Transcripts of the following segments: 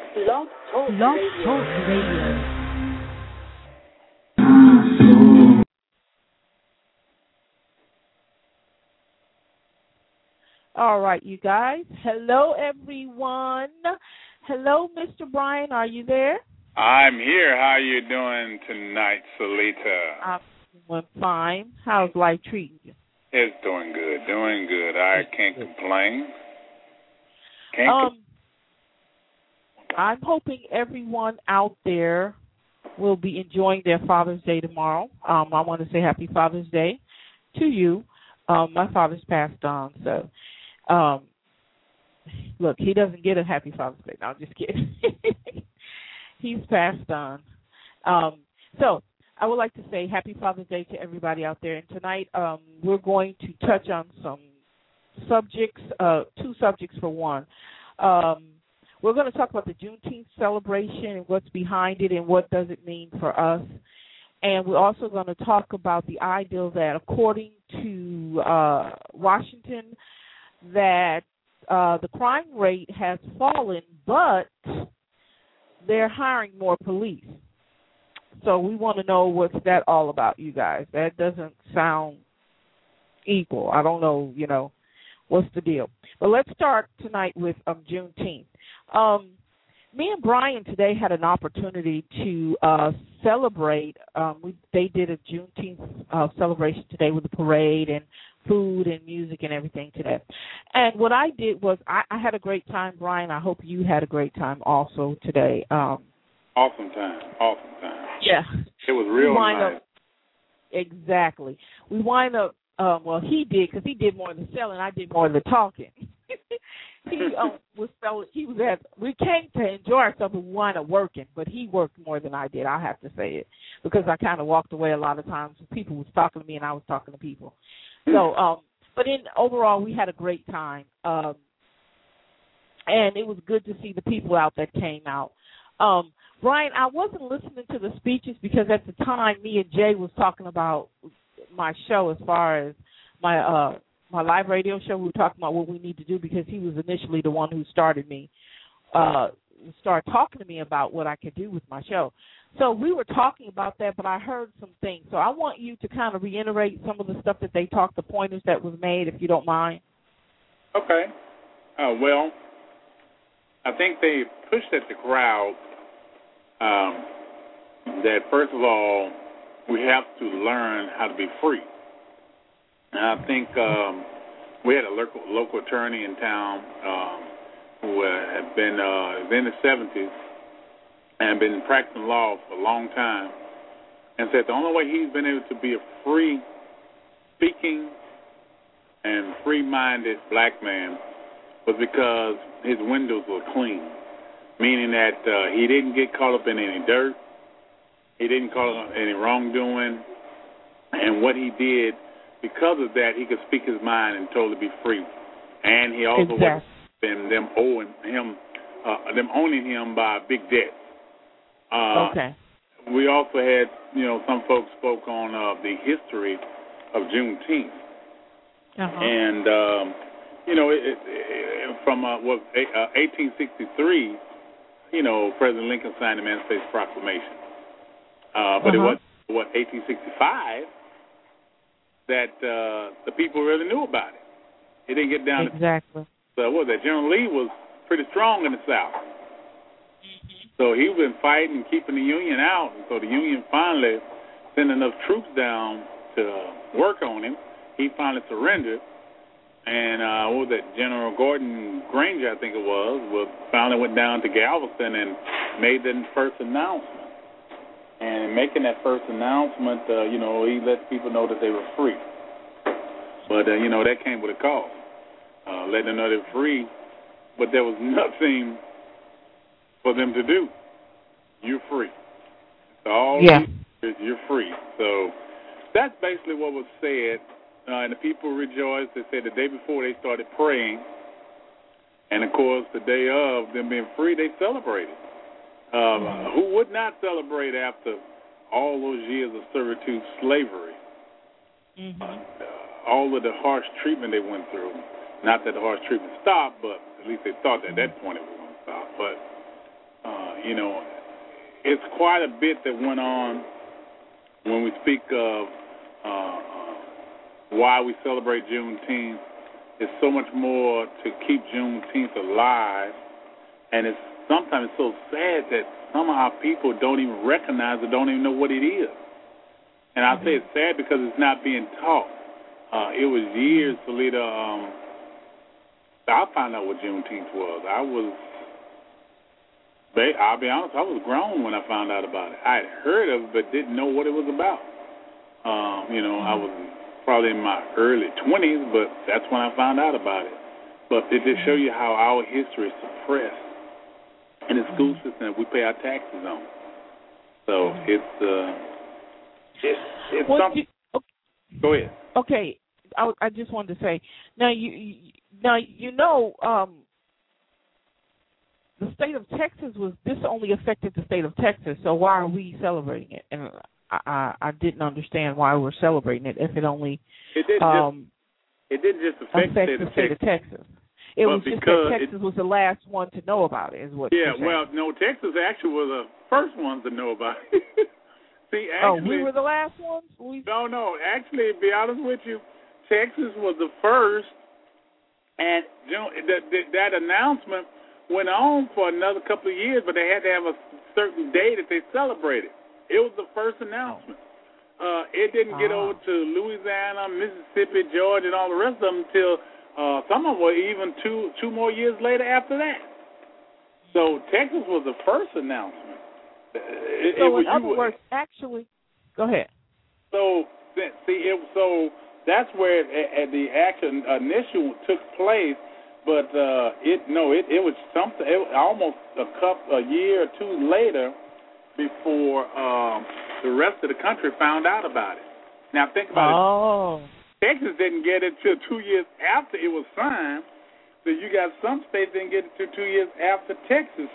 Blog Talk Radio. All right, you guys. Hello, everyone. Hello, Mr. Brian. Are you there? I'm here. How are you doing tonight, Salita? I'm doing fine. How's life treating you? It's doing good. Doing good. I can't complain. I'm hoping everyone out there will be enjoying their Father's Day tomorrow. I want to say Happy Father's Day to you. My father's passed on, so look, he doesn't get a Happy Father's Day. No, I'm just kidding. He's passed on. So I would like to say Happy Father's Day to everybody out there. And tonight we're going to touch on some subjects, two subjects for one. We're going to talk about the Juneteenth celebration and what's behind it and what does it mean for us. And we're also going to talk about the ideal that, according to Washington, that the crime rate has fallen, but they're hiring more police. So we want to know what's that all about, you guys. That doesn't sound equal. I don't know, what's the deal. But let's start tonight with Juneteenth. Me and Brian today had an opportunity to celebrate. They did a Juneteenth celebration today with a parade and food and music and everything today. And what I did was I had a great time, Brian. I hope you had a great time also today. Awesome time. Yeah. It was real nice. Exactly. We wind up, he did, because he did more of the selling. I did more of the talking. We came to enjoy ourselves and we wound up working, but he worked more than I did, I have to say it, because I kind of walked away a lot of times. People was talking to me and I was talking to people. So, but overall, we had a great time. And it was good to see the people out that came out. Brian, I wasn't listening to the speeches because at the time me and Jay was talking about my show as far as my live radio show. We were talking about what we need to do because he was initially the one who started talking to me about what I could do with my show. So we were talking about that, but I heard some things. So I want you to kind of reiterate some of the stuff that they talked, the pointers that was made, if you don't mind. Okay. Well, I think they pushed at the crowd that, first of all, we have to learn how to be free. And I think we had a local attorney in town who had been in the 70s and been practicing law for a long time, and said the only way he's been able to be a free-speaking and free-minded black man was because his windows were clean, meaning that he didn't get caught up in any dirt, he didn't caught up in any wrongdoing, and what he did, because of that, he could speak his mind and totally be free. And he also was them owning him by big debt. Okay. We also had, some folks spoke on the history of Juneteenth. Uh-huh. And, from 1863, President Lincoln signed the Emancipation Proclamation. But it was, 1865 that the people really knew about it. It didn't get down exactly. So General Lee was pretty strong in the South. Mm-hmm. So he been fighting and keeping the Union out. And so the Union finally sent enough troops down to work on him. He finally surrendered. And General Gordon Granger, I think it was finally went down to Galveston and made the first announcement. And in making that first announcement, he let people know that they were free. But, that came with a cost, letting them know they were free. But there was nothing for them to do. You're free. So all you're free. So that's basically what was said. And the people rejoiced. They said the day before they started praying. And, of course, the day of them being free, they celebrated. Who would not celebrate after all those years of servitude, slavery, all of the harsh treatment they went through? Not that the harsh treatment stopped, but at least they thought that at that point it was going to stop. But it's quite a bit that went on when we speak of why we celebrate Juneteenth. It's so much more to keep Juneteenth alive, and it's sometimes so sad that some of our people don't even recognize or don't even know what it is. And I say it's sad because it's not being taught. It was years, Salita. I found out what Juneteenth was. I'll be honest, I was grown when I found out about it. I had heard of it but didn't know what it was about. I was probably in my early 20s, but that's when I found out about it. But it just shows you how our history is suppressed in the school system that we pay our taxes on. So it's something. Go ahead. Okay, I just wanted to say, now the state of Texas this only affected the state of Texas, so why are we celebrating it? And I didn't understand why we're celebrating it if it only it didn't just affect the state of Texas. It was just that Texas was the last one to know about it, is what you're saying. Well, no, Texas actually was the first ones to know about it. See, actually, we were the last ones? No. Actually, to be honest with you, Texas was the first, and that announcement went on for another couple of years, but they had to have a certain day that they celebrated. It was the first announcement. It didn't get over to Louisiana, Mississippi, Georgia, and all the rest of them until some of them were even two more years later after that. So Texas was the first announcement. In other words, actually, go ahead. So that's where the action initial took place. But it was something. Almost a year or two later before the rest of the country found out about it. Now think about it. Texas didn't get it till 2 years after it was signed. So you got some states didn't get it till 2 years after Texas.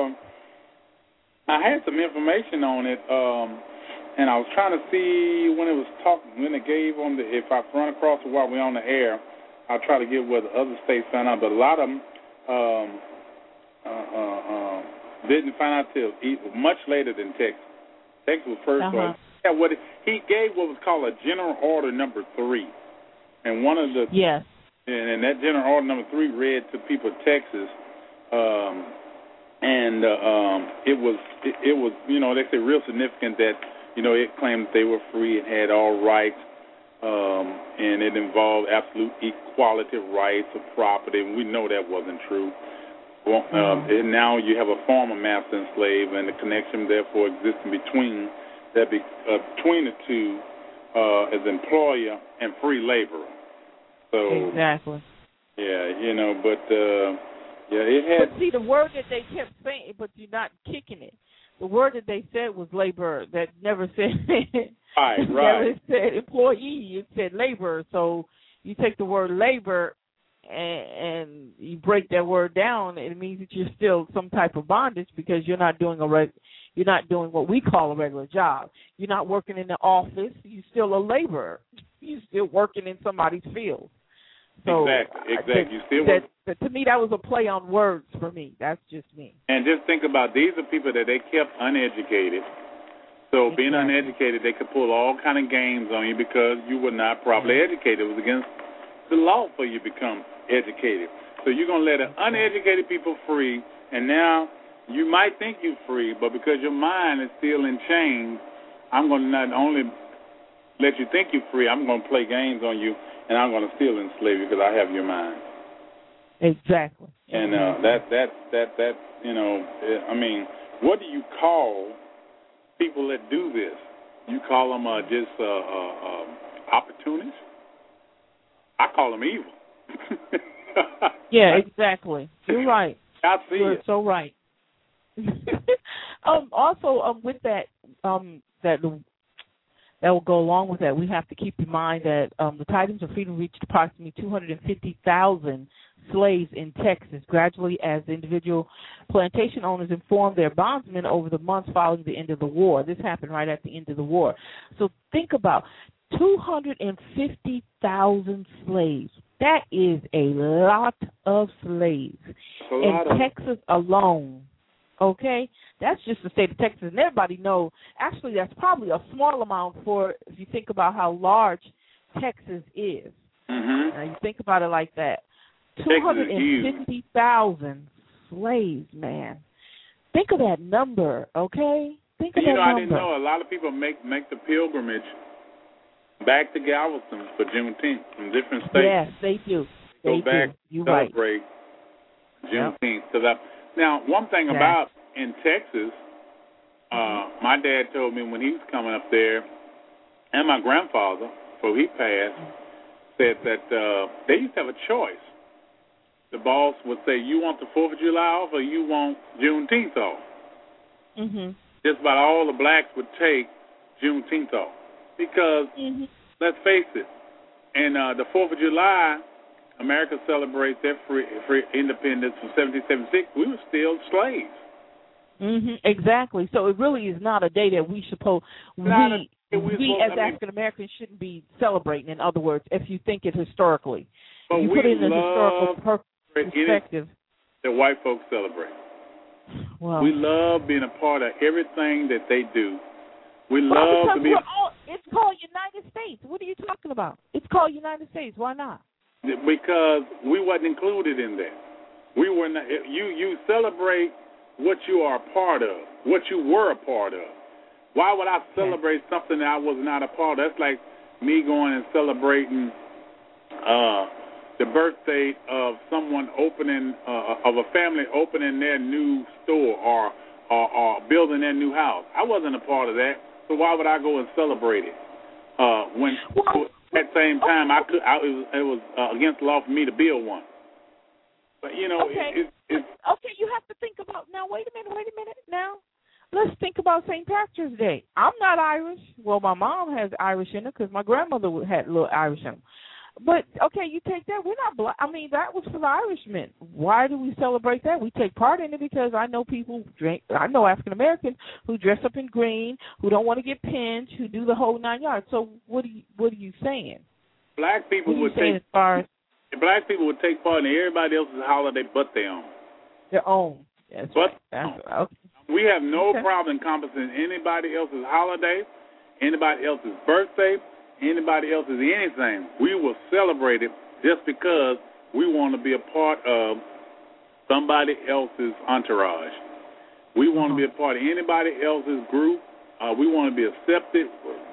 I had some information on it, and I was trying to see when it was when it gave on the. If I run across it while we're on the air, I'll try to get where the other states found out. But a lot of them didn't find out till much later than Texas. Texas was first. He gave what was called a General Order Number 3, and one of the and that General Order Number 3 read to people of Texas, and it was they say real significant that it claimed that they were free and had all rights, and it involved absolute equality of rights of property, and we know that wasn't true. Well, and now you have a former master and slave, and the connection therefore existing between the two as employer and free laborer. So exactly. Yeah, but it had. But see, the word that they kept saying, but you're not kicking it. The word that they said was laborer. That never said. Right. Never said employee. It said laborer. So you take the word labor and you break that word down, it means that you're still some type of bondage because you're not doing you're not doing what we call a regular job. You're not working in the office. You're still a laborer. You're still working in somebody's field. So exactly. To me, that was a play on words for me. That's just me. And just think about these are people that they kept uneducated. So being uneducated, they could pull all kind of games on you because you were not properly educated. It was against the law for you to become educated. So you're going to let uneducated people free, and now you might think you're free, but because your mind is still in chains, I'm going to not only let you think you're free, I'm going to play games on you, and I'm going to still enslave you because I have your mind. Exactly. And I mean, what do you call people that do this? You call them just opportunists? I call them evil. Yeah, exactly. You're right. I see You're it. so right. Also, with that, that will go along with that. We have to keep in mind that the Titans of Freedom reached approximately 250,000 slaves in Texas, gradually as individual plantation owners informed their bondsmen over the months following the end of the war. This happened right at the end of the war. So think about 250,000 slaves. That is a lot of slaves in Texas alone. okay? That's just the state of Texas. And everybody knows, actually, that's probably a small amount for, if you think about how large Texas is. Mm-hmm. Now, you think about it like that. 250,000 slaves, man. Think of that number, okay? Think of that number. I didn't know a lot of people make the pilgrimage back to Galveston for Juneteenth from different states. Yes, they do. Go back You're celebrate Juneteenth. Yep. Now, one thing about in Texas, my dad told me when he was coming up there, and my grandfather, before he passed, said that they used to have a choice. The boss would say, you want the 4th of July off or you want Juneteenth off? Mm-hmm. Just about all the blacks would take Juneteenth off. Because, let's face it, and the 4th of July, America celebrates their free independence from 1776. We were still slaves. Exactly. So it really is not a day that we we as African Americans shouldn't be celebrating. In other words, if you think it historically, but you put it in a historical perspective. That white folks celebrate. Well, we love being a part of everything that they do. We love to be. It's called United States. What are you talking about? It's called United States. Why not? Because we wasn't included in that. We were not. You celebrate what you are a part of, what you were a part of. Why would I celebrate something that I was not a part of? That's like me going and celebrating the birthday of someone opening, of a family opening their new store or building their new house. I wasn't a part of that, so why would I go and celebrate it? At the same time, it was against the law for me to build one. But you know, okay, you have to think about now. Wait a minute. Now, let's think about St. Patrick's Day. I'm not Irish. Well, my mom has Irish in her because my grandmother had a little Irish in her. But okay, you take that. We're not black. I mean, that was for the Irishmen. Why do we celebrate that? We take part in it because I know people I know African Americans who dress up in green, who don't want to get pinched, who do the whole 9 yards. So what are you saying? Black people would take part in everybody else's holiday but their own. Their own. That's right. Okay. We have no problem encompassing anybody else's holiday, anybody else's birthday, anybody else's anything. We will celebrate it just because we want to be a part of somebody else's entourage. We want to be a part of anybody else's group. We want to be accepted.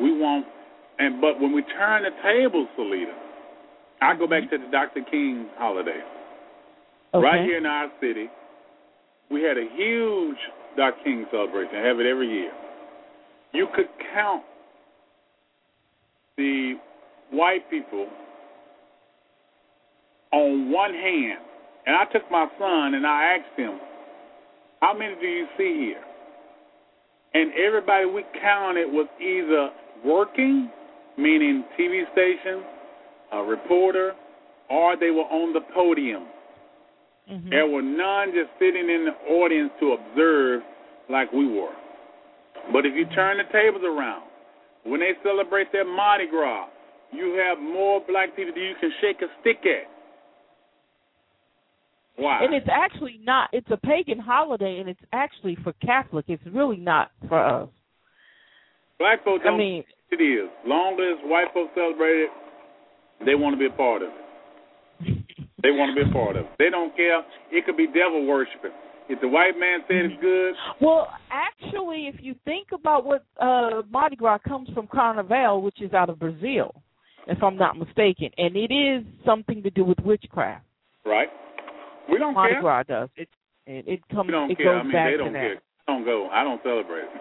But when we turn the tables, Salita, I go back to the Dr. King holiday. Okay. Right here in our city, we had a huge Dr. King celebration. I have it every year. You could count the white people on one hand. And I took my son and I asked him, how many do you see here? And everybody we counted was either working, meaning TV station, a reporter, or they were on the podium. Mm-hmm. There were none just sitting in the audience to observe like we were. But if you turn the tables around, when they celebrate their Mardi Gras, you have more black people than you can shake a stick at. Why? And it's actually not. It's a pagan holiday, and it's actually for Catholic. It's really not for us. Black folks don't think it is. Long as white folks celebrate it, they want to be a part of it. They want to be a part of it. They don't care. It could be devil worshiping. If the white man said it's good. Well, actually, if you think about what Mardi Gras comes from Carnival, which is out of Brazil, if I'm not mistaken, and it is something to do with witchcraft. Right. We don't Mardi care. Gras does. It comes. We don't it care. goes back they don't to care. that. I don't go. I don't celebrate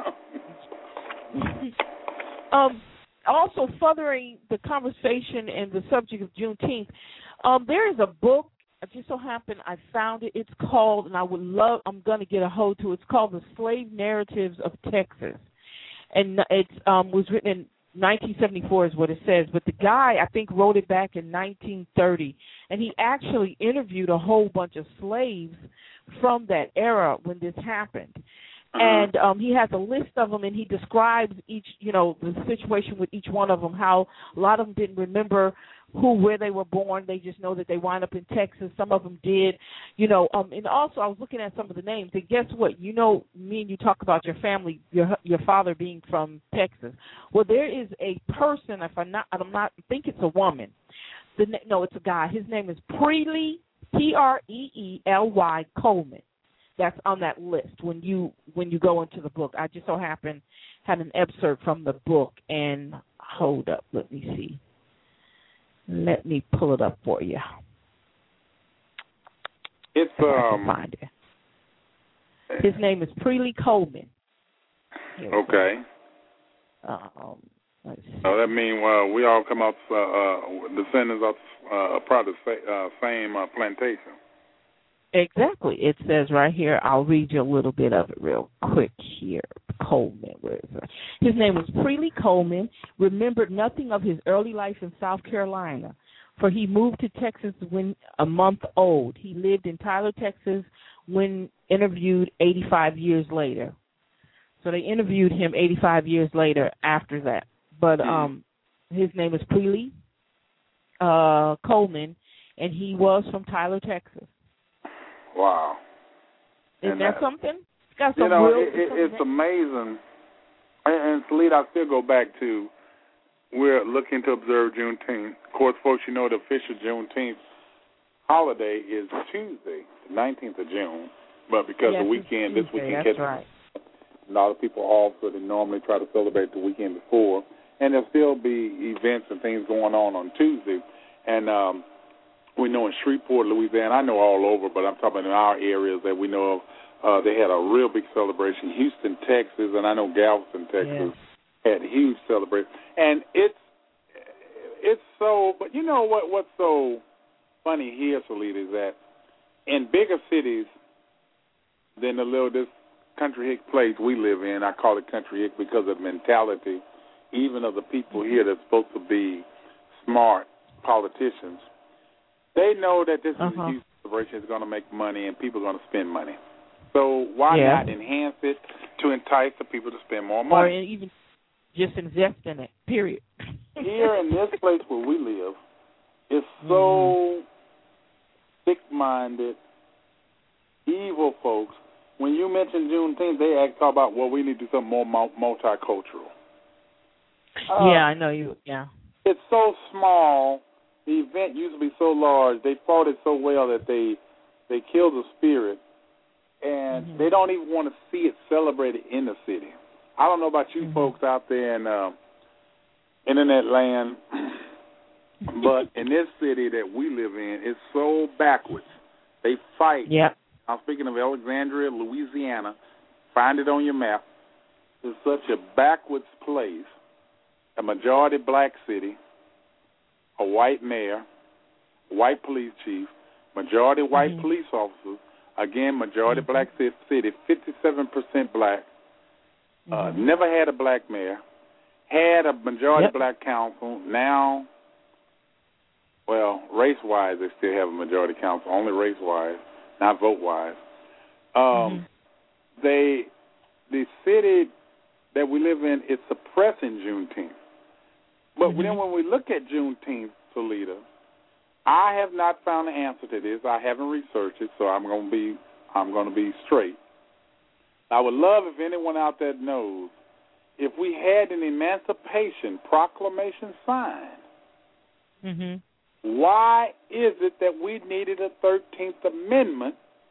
it. Also, furthering the conversation and the subject of Juneteenth, there is a book. It just so happened I found it. It's called, and I'm going to get a hold to it. It's called The Slave Narratives of Texas. And it was written in 1974 is what it says. But the guy, I think, wrote it back in 1930. And he actually interviewed a whole bunch of slaves from that era when this happened. And he has a list of them, and he describes each, the situation with each one of them, how a lot of them didn't remember where they were born. They just know that they wind up in Texas. Some of them did, and also I was looking at some of the names, and guess what? Me and you talk about your family, your father being from Texas. Well, there is a person, I think it's a woman. No, it's a guy. His name is Preely, Preely Coleman. That's on that list when you go into the book. I just so happen had an excerpt from the book, and hold up, let me see. Let me pull it up for you. It's find it. His name is Preely Coleman. Okay. Let's see. So that means we all come out descendants of probably the same plantation. Exactly. It says right here, I'll read you a little bit of it real quick here. Coleman, where is it? His name was Preely Coleman, remembered nothing of his early life in South Carolina, for he moved to Texas when a month old. He lived in Tyler, Texas, when interviewed 85 years later. So they interviewed him 85 years later after that. But his name is Preely Coleman, and he was from Tyler, Texas. Wow. Isn't that something? It's got some it's amazing. And Salita, I still go back to, we're looking to observe Juneteenth. Of course, folks, the official Juneteenth holiday is Tuesday, the 19th of June. But because the weekend, this weekend, right. A lot of people also, they normally try to celebrate the weekend before. And there'll still be events and things going on Tuesday. And we know in Shreveport, Louisiana, I know all over, but I'm talking in our areas that we know of, they had a real big celebration. Houston, Texas, and I know Galveston, Texas, had a huge celebration. And it's so, but you know what's so funny here, Salita, is that in bigger cities than this country hick place we live in, I call it country hick because of the mentality, even of the people here that's supposed to be smart politicians. They know that this is a huge celebration. It's going to make money, and people are going to spend money. So why not enhance it to entice the people to spend more money? Or even just invest in it, period. Here in this place where we live, it's so sick-minded, evil folks. When you mention Juneteenth, they talk about, we need to do something more multicultural. I know you, It's so small. The event used to be so large. They fought it so well that they killed the spirit, and they don't even want to see it celebrated in the city. I don't know about you folks out there in internet land, but in this city that we live in, it's so backwards. They fight. Yeah. I'm speaking of Alexandria, Louisiana. Find it on your map. It's such a backwards place, a majority black city, a white mayor, white police chief, majority white police officers, again, majority black city, 57% black, never had a black mayor, had a majority black council. Now, race-wise, they still have a majority council, only race-wise, not vote-wise. The city that we live in is suppressing Juneteenth. But then when we look at Juneteenth, Salita, I have not found the answer to this. I haven't researched it, so I'm going to be straight. I would love if anyone out there knows if we had an Emancipation Proclamation signed. Why is it that we needed a 13th Amendment?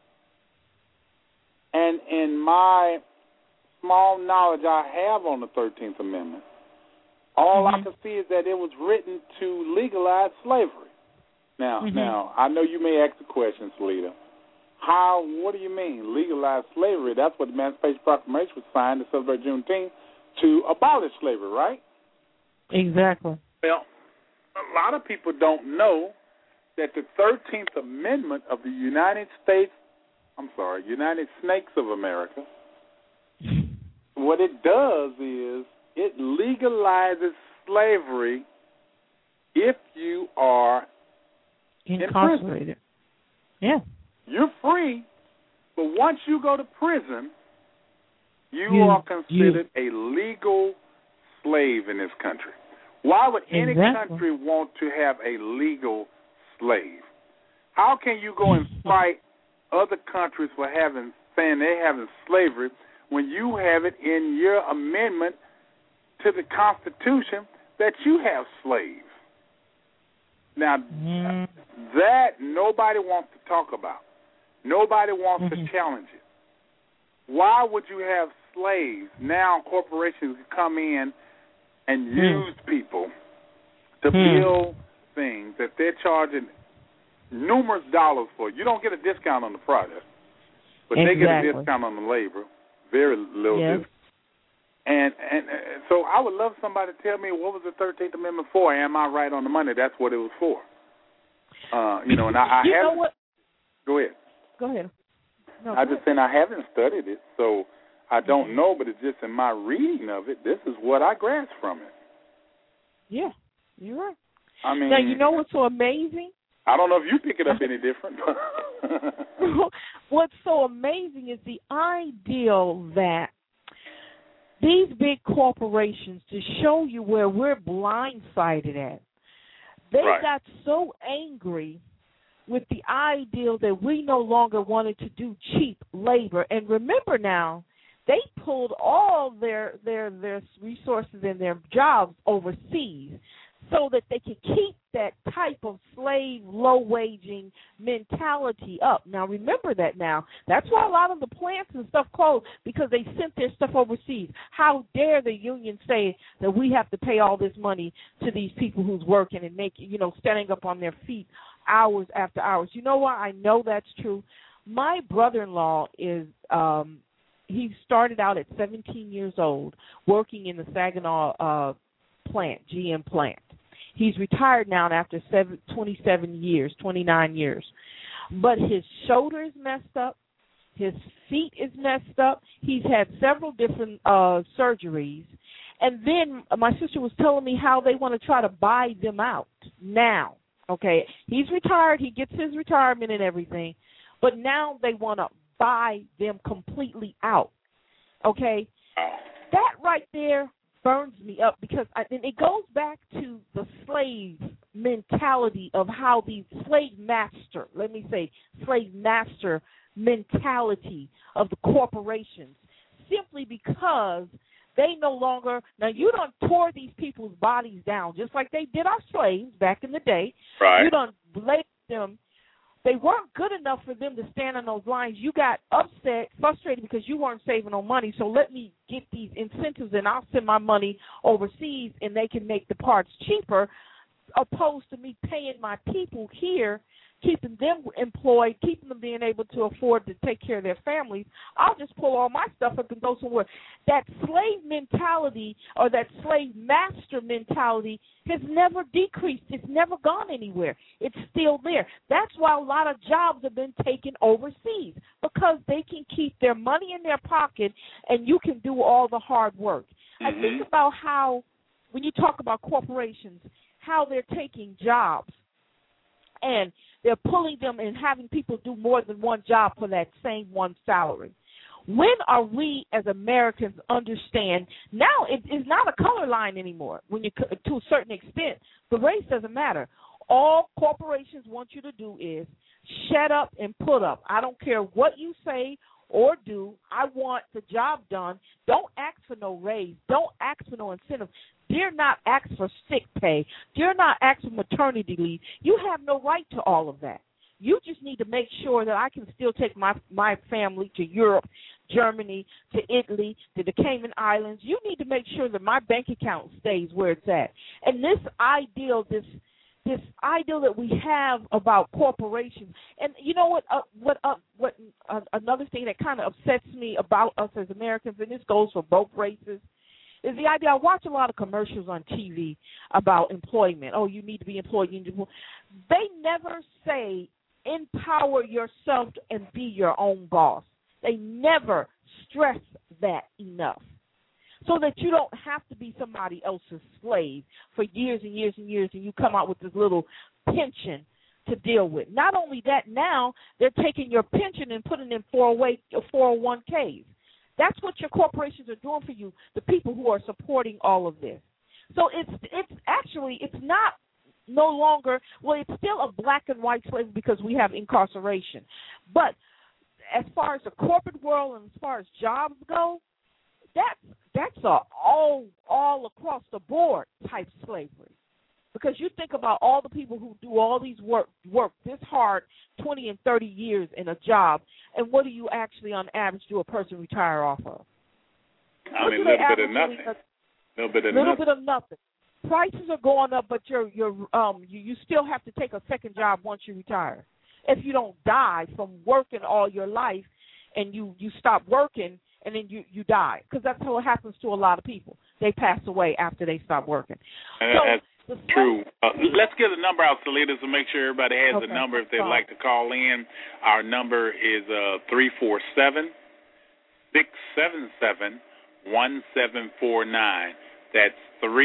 And in my small knowledge I have on the 13th Amendment, all I can see is that it was written to legalize slavery. Now, I know you may ask the question, Salita. What do you mean, legalize slavery? That's what the Emancipation Proclamation was signed to celebrate Juneteenth, to abolish slavery, right? Exactly. Well, a lot of people don't know that the 13th Amendment of the United Snakes of America, what it does is it legalizes slavery if you are incarcerated. In prison. Yeah. You're free, but once you go to prison, you are considered a legal slave in this country. Why would any country want to have a legal slave? How can you go and fight other countries for saying they're having slavery when you have it in your amendment to the Constitution that you have slaves? Now, that nobody wants to talk about. Nobody wants to challenge it. Why would you have slaves? Now corporations come in and use people to build things that they're charging numerous dollars for. You don't get a discount on the product, but they get a discount on the labor, very little discount. And so I would love somebody to tell me what was the 13th Amendment for. Am I right on the money? That's what it was for. And I haven't. What? Go ahead. Go ahead. No, I'm just saying I haven't studied it, so I don't know, but it's just in my reading of it, this is what I grasped from it. Yeah, you're right. I mean, now, you know what's so amazing? I don't know if you pick it up any different. What's so amazing is the ideal that these big corporations, to show you where we're blindsided at, they got so angry with the ideal that we no longer wanted to do cheap labor. And remember now, they pulled all their resources and their jobs overseas so that they could keep that type of slave, low-waging mentality up. Now, remember that now. That's why a lot of the plants and stuff closed, because they sent their stuff overseas. How dare the union say that we have to pay all this money to these people who's working and standing up on their feet hours after hours. You know why I know that's true? My brother-in-law is he started out at 17 years old working in the Saginaw plant, GM plant. He's retired now after 29 years. But his shoulder is messed up. His feet is messed up. He's had several different surgeries. And then my sister was telling me how they want to try to buy them out now. Okay, he's retired. He gets his retirement and everything. But now they want to buy them completely out. Okay? That right there burns me up, because it goes back to the slave mentality of how the slave master mentality of the corporations, simply because they no longer, now you done tore these people's bodies down just like they did our slaves back in the day. Right. You done laid them. They weren't good enough for them to stand on those lines. You got upset, frustrated because you weren't saving no money. So let me get these incentives and I'll send my money overseas and they can make the parts cheaper, opposed to me paying my people here, keeping them employed, keeping them being able to afford to take care of their families. I'll just pull all my stuff up and go somewhere. That slave mentality, or that slave master mentality, has never decreased. It's never gone anywhere. It's still there. That's why a lot of jobs have been taken overseas, because they can keep their money in their pocket and you can do all the hard work. I think about how, when you talk about corporations, how they're taking jobs and they're pulling them and having people do more than one job for that same one salary. When are we as Americans understand? Now it is not a color line anymore. When you, to a certain extent, the race doesn't matter. All corporations want you to do is shut up and put up. I don't care what you say or do. I want the job done. Don't ask for no raise. Don't ask for no incentive. Dare not ask for sick pay. Dare not ask for maternity leave. You have no right to all of that. You just need to make sure that I can still take my family to Europe, Germany, to Italy, to the Cayman Islands. You need to make sure that my bank account stays where it's at. And this ideal that we have about corporations, and you know what another thing that kind of upsets me about us as Americans, and this goes for both races, is the idea. I watch a lot of commercials on TV about employment. Oh, you need to be employed. They never say empower yourself and be your own boss. They never stress that enough, so that you don't have to be somebody else's slave for years and years and years, and you come out with this little pension to deal with. Not only that, now they're taking your pension and putting in 401ks. That's what your corporations are doing for you, the people who are supporting all of this. So it's not no longer, well, it's still a black and white slavery because we have incarceration. But as far as the corporate world and as far as jobs go, that's a all across the board type slavery. Because you think about all the people who do all these work this hard 20 and 30 years in a job, and what do you actually on average do a person retire off of? I mean, a little bit of nothing. A little bit of nothing. Prices are going up, but you still have to take a second job once you retire. If you don't die from working all your life and you stop working and then you die, because that's how it happens to a lot of people. They pass away after they stop working. That's true. Let's get a number out, Salida, so make sure everybody has a number if they'd like to call in. Our number is 347-677-1749. That's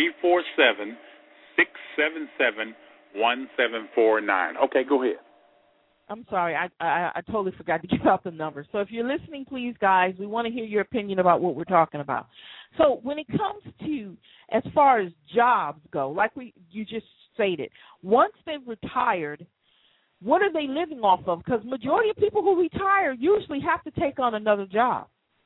347-677-1749. Okay, go ahead. I'm sorry, I totally forgot to give out the number. So if you're listening, please, guys, we want to hear your opinion about what we're talking about. So when it comes to as far as jobs go, like you just stated, once they've retired, what are they living off of? Because majority of people who retire usually have to take on another job,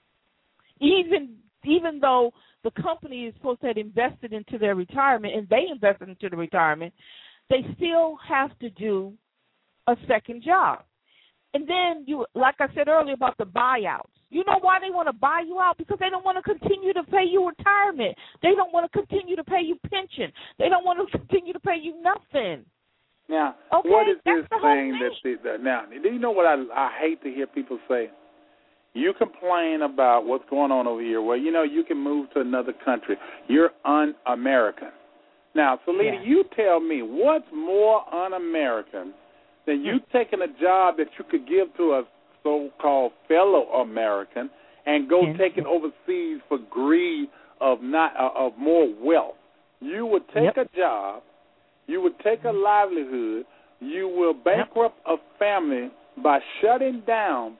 even though the company is supposed to have invested into their retirement and they invested into the retirement, they still have to do a second job. And then like I said earlier about the buyouts, you know why they want to buy you out? Because they don't want to continue to pay you retirement. They don't want to continue to pay you pension. They don't want to continue to pay you nothing. Now, okay? What is this thing that now, do you know what I hate to hear people say? You complain about what's going on over here. Well, you can move to another country. You're un-American. Now, Salida, you tell me, what's more un-American than you taking a job that you could give to a so-called fellow American and go take it overseas for greed of more wealth? You would take a job, you would take a livelihood, you will bankrupt a family by shutting down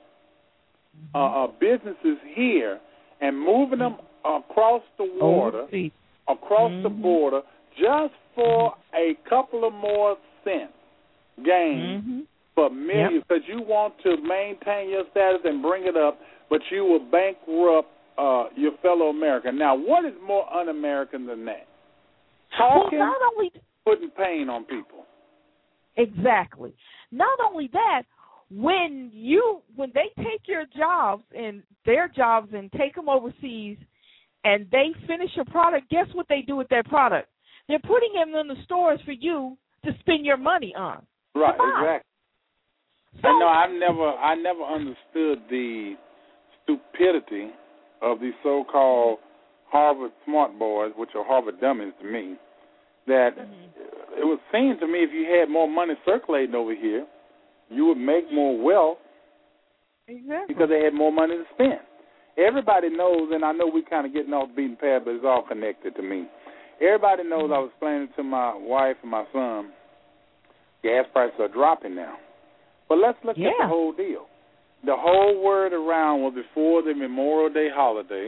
businesses here and moving them across the water, across the border, just for a couple of more cents gain for millions, because you want to maintain your status and bring it up, but you will bankrupt your fellow American. Now, what is more un-American than that? Talking, putting pain on people. Exactly. Not only that, when they take your jobs and their jobs and take them overseas and they finish a product, guess what they do with their product? They're putting them in the stores for you to spend your money on. Right, exactly. So, I never understood the stupidity of these so-called Harvard smart boys, which are Harvard dummies to me, that it was seen to me if you had more money circulating over here, you would make more wealth because they had more money to spend. Everybody knows, and I know we're kind of getting off the beaten path, but it's all connected to me. Everybody knows, I was explaining to my wife and my son, gas prices are dropping now. But let's look at the whole deal. The whole word around was before the Memorial Day holiday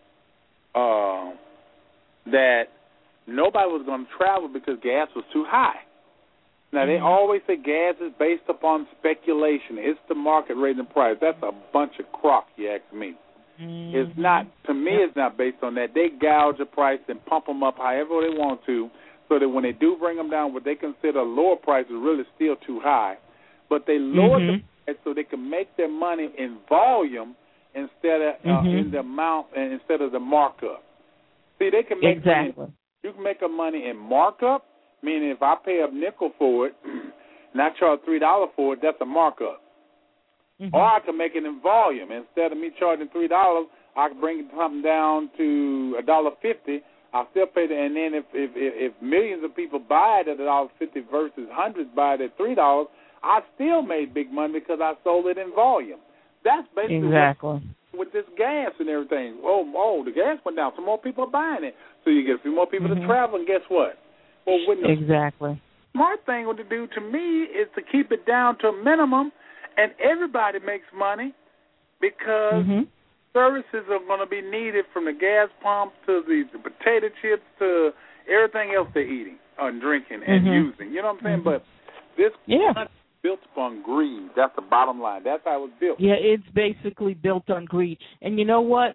that nobody was going to travel because gas was too high. Now, they always say gas is based upon speculation. It's the market raising the price. That's a bunch of crock, you ask me. It's not, to me, it's not based on that. They gouge the price and pump them up however they want to, so that when they do bring them down, what they consider a lower price is really still too high. But they lower the price so they can make their money in volume instead of in the amount and instead of the markup. See, they can make money. You can make a money in markup, meaning if I pay a nickel for it and I charge $3 for it, that's a markup. Or I can make it in volume. Instead of me charging $3, I can bring something down to $1.50. I still pay and then if millions of people buy it at $1.50 versus hundreds buy it at $3, I still made big money because I sold it in volume. That's basically with this gas and everything. Oh, the gas went down. Some more people are buying it. So you get a few more people to travel, and guess what? Well, smart thing to do to me is to keep it down to a minimum, and everybody makes money because services are going to be needed, from the gas pump to the potato chips to everything else they're eating and drinking and using. You know what I'm saying? But this country is built upon greed. That's the bottom line. That's how it was built. Yeah, it's basically built on greed. And you know what?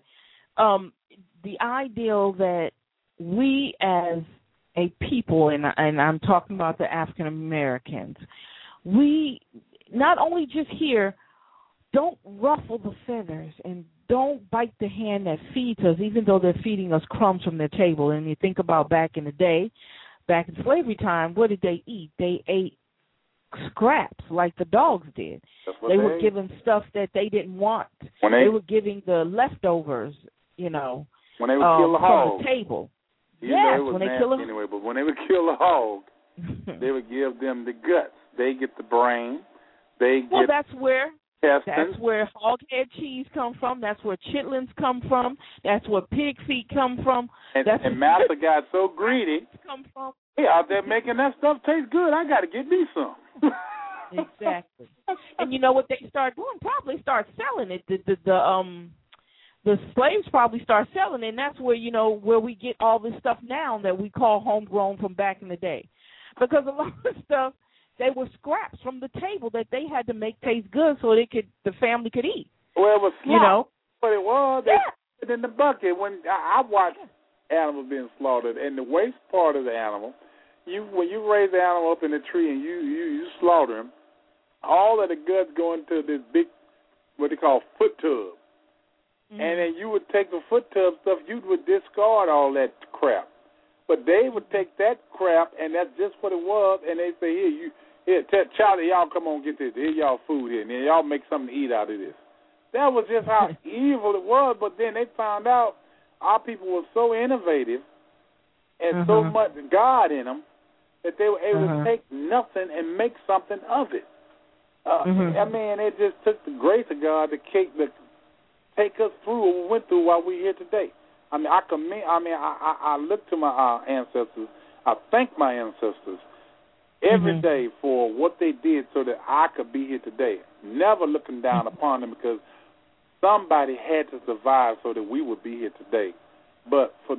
The ideal that we as a people, and I'm talking about the African Americans, we not only just here, don't ruffle the feathers and don't bite the hand that feeds us, even though they're feeding us crumbs from their table. And you think about back in the day, back in slavery time, what did they eat? They ate scraps like the dogs did. They were given stuff that they didn't want. They were giving the leftovers, when they would kill a hog from the table. Yes, when they kill anyway, but when they would kill a hog, they would give them the guts. They get the brain. That's where intestines. That's where hog head cheese come from. That's where chitlins come from. That's where pig feet come from. And Master got so greedy. Come from. He out there making that stuff taste good. I got to get me some. Exactly. And you know what they start doing? Probably start selling it. The slaves probably start selling it, and that's where, where we get all this stuff now that we call homegrown from back in the day. Because a lot of stuff, they were scraps from the table that they had to make taste good so the family could eat. Well, it was slaughter. But it was. They put it in the bucket. When I watched animals being slaughtered, and the waste part of the animal, when you raise the animal up in the tree and you slaughter him, all of the guts go into this big, what they call foot tub. And then you would take the foot tub stuff, you would discard all that crap. But they would take that crap, and that's just what it was, and they say, here, Charlie, y'all come on, get this. Here, y'all food here, and then y'all make something to eat out of this. That was just how evil it was, but then they found out our people were so innovative and so much God in them that they were able to take nothing and make something of it. I mean, it just took the grace of God to take us through what we went through while we're here today. I mean, I look to my ancestors. I thank my ancestors every day for what they did so that I could be here today. Never looking down upon them, because somebody had to survive so that we would be here today. But for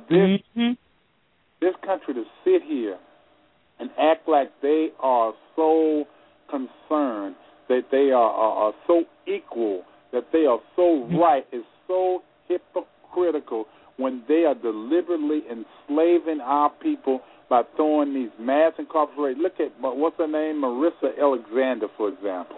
this country to sit here and act like they are so concerned, that they are so equal, that they are so right, is so hypocritical when they are deliberately enslaving our people by throwing these mass incarcerated. Look at, what's her name, Marissa Alexander, for example.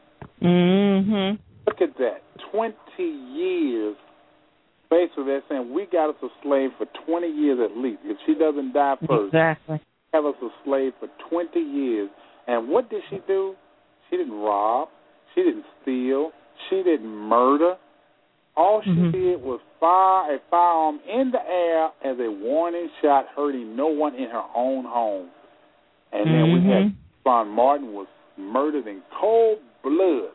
Look at that, 20 years. Basically, they're saying we got us a slave for 20 years at least. If she doesn't die first, have us a slave for 20 years. And what did she do? She didn't rob. She didn't steal. She didn't murder. All she did was fire a firearm in the air as a warning shot, hurting no one in her own home. And then we had Trayvon Martin was murdered in cold blood.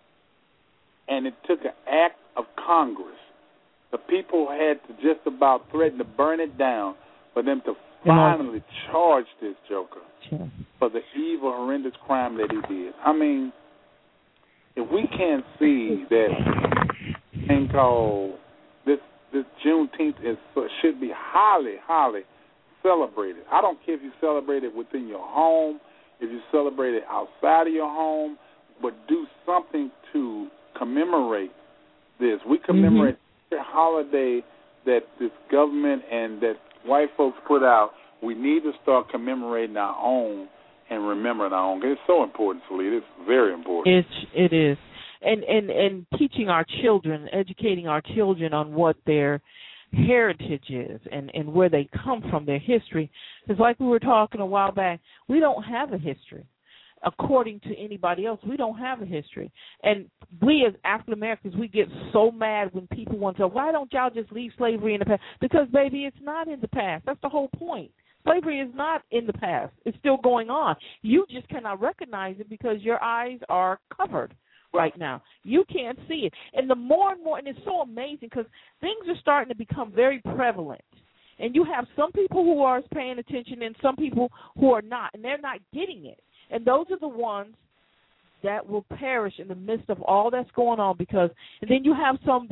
And it took an act of Congress. The people had to just about threaten to burn it down for them to finally charge this joker for the evil, horrendous crime that he did. I mean, if we can't see that thing called this Juneteenth should be highly, highly celebrated. I don't care if you celebrate it within your home, if you celebrate it outside of your home, but do something to commemorate this. We commemorate the holiday that this government and that white folks put out. We need to start commemorating our own and remembering our own. It's so important, Salita. It's very important. It is. And teaching our children, educating our children on what their heritage is and where they come from, their history. Because like we were talking a while back, we don't have a history. According to anybody else, we don't have a history. And we as African Americans, we get so mad when people want to say, why don't y'all just leave slavery in the past? Because, baby, it's not in the past. That's the whole point. Slavery is not in the past. It's still going on. You just cannot recognize it because your eyes are covered right now. You can't see it. And the more and more, and it's so amazing because things are starting to become very prevalent. And you have some people who are paying attention and some people who are not, and they're not getting it. And those are the ones that will perish in the midst of all that's going on because, and then you have some that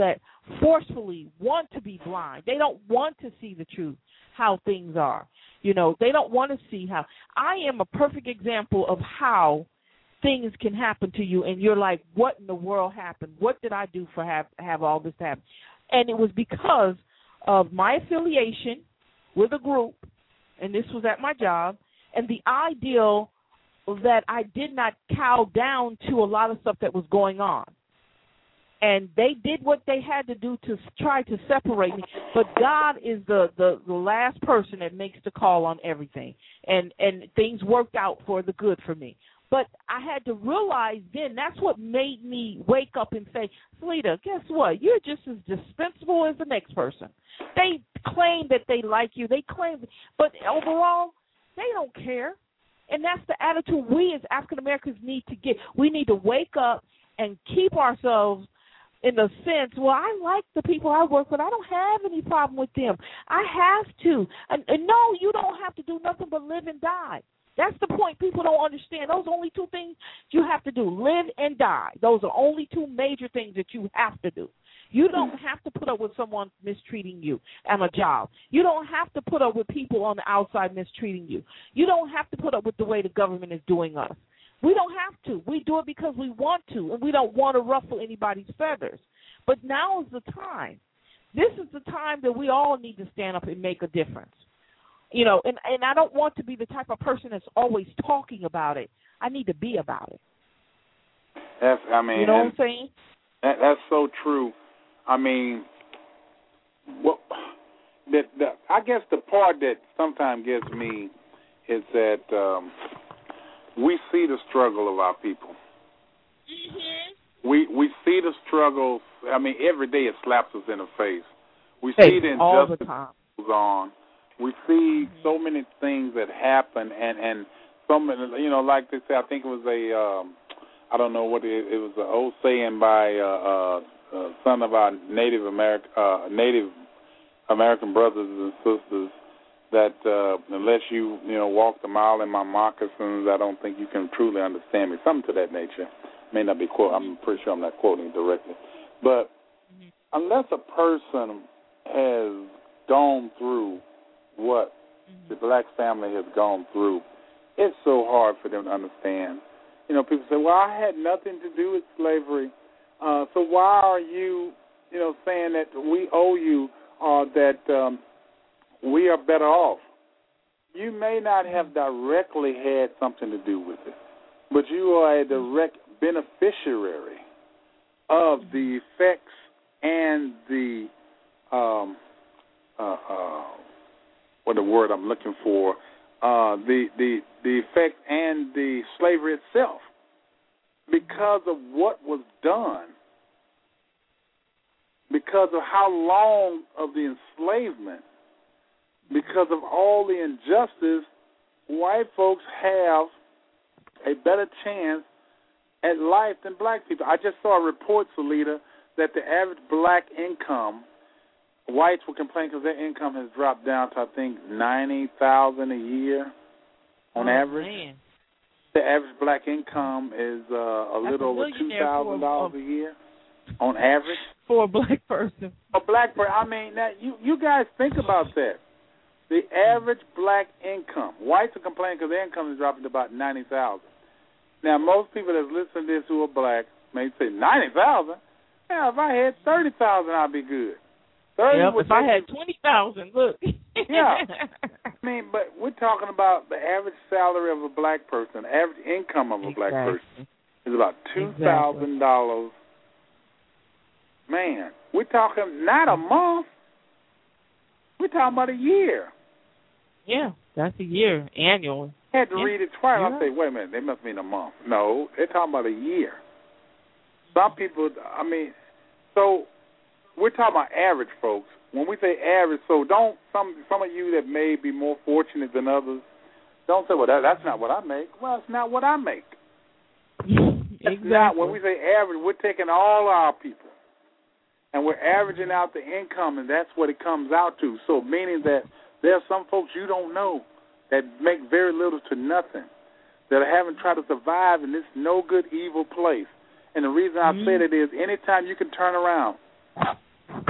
forcefully want to be blind. They don't want to see the truth, how things are. You know, they don't want to see how. I am a perfect example of how things can happen to you, and you're like, what in the world happened? What did I do for have all this happen? And it was because of my affiliation with a group, and this was at my job, and the ideal that I did not cow down to a lot of stuff that was going on. And they did what they had to do to try to separate me. But God is the last person that makes the call on everything. And things worked out for the good for me. But I had to realize then that's what made me wake up and say, Salita, guess what? You're just as dispensable as the next person. They claim that they like you. They claim, but overall, they don't care. And that's the attitude we as African Americans need to get. We need to wake up and keep ourselves in the sense, well, I like the people I work with. I don't have any problem with them. I have to. And no, you don't have to do nothing but live and die. That's the point people don't understand. Those are only two things you have to do, live and die. Those are only two major things that you have to do. You don't have to put up with someone mistreating you at a job. You don't have to put up with people on the outside mistreating you. You don't have to put up with the way the government is doing us. We don't have to. We do it because we want to, and we don't want to ruffle anybody's feathers. But now is the time. This is the time that we all need to stand up and make a difference. You know, and I don't want to be the type of person that's always talking about it. I need to be about it. You know what I'm saying? That's so true. I mean, I guess the part that sometimes gets me is that we see the struggle of our people. Mm-hmm. We see the struggle. I mean, every day it slaps us in the face. We see the injustice that goes on. We see so many things that happen, and so many, you know, like they say, I think it was I don't know what it was, an old saying by some of our Native American brothers and sisters that unless you walk the mile in my moccasins, I don't think you can truly understand me. Something to that nature. May not be quote. I'm pretty sure I'm not quoting directly, but unless a person has gone through what the black family has gone through, it's so hard for them to understand. You know, people say, well, I had nothing to do with slavery, so why are you, saying that we owe you or that we are better off? You may not have directly had something to do with it, but you are a direct beneficiary of the effects and the what the word I'm looking for, the effect and the slavery itself, because of what was done, because of how long of the enslavement, because of all the injustice, white folks have a better chance at life than black people. I just saw a report, Salita, that the average black income, whites will complain because their income has dropped down to, I think, $90,000 a year on average. Man. The average black income is a little over $2,000 a year on average. For a black person. A black person. I mean, now, you guys think about that. The average black income. Whites will complain because their income is dropping to about $90,000. Now, most people that listen to this who are black may say, $90,000? Yeah, if I had $30,000, I'd be good. If I had $20,000, look. Yeah. I mean, but we're talking about the average salary of a black person, average income of a black person is about $2,000. Man, we're talking not a month. We're talking about a year. Yeah, that's a year, annual. I had to read it twice. I say, wait a minute, they must mean a month. No, they're talking about a year. Some people, I mean, so we're talking about average folks. When we say average, so don't some of you that may be more fortunate than others, don't say, well, that's not what I make. Well, it's not what I make. That's not. When we say average, we're taking all our people, and we're averaging out the income, and that's what it comes out to. So meaning that there are some folks you don't know that make very little to nothing, that are having tried to survive in this no good, evil place. And the reason I say that is anytime you can turn around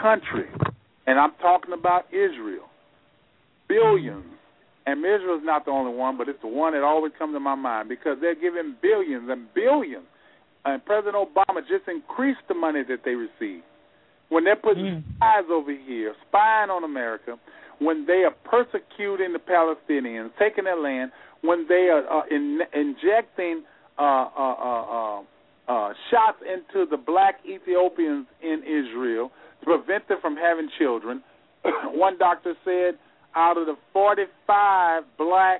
country, and I'm talking about Israel, billions. And Israel's not the only one, but it's the one that always comes to my mind because they're giving billions and billions. And President Obama just increased the money that they receive. When they're putting spies over here, spying on America, when they are persecuting the Palestinians, taking their land, when they are injecting shots into the black Ethiopians in Israel to prevent them from having children. One doctor said out of the 45 black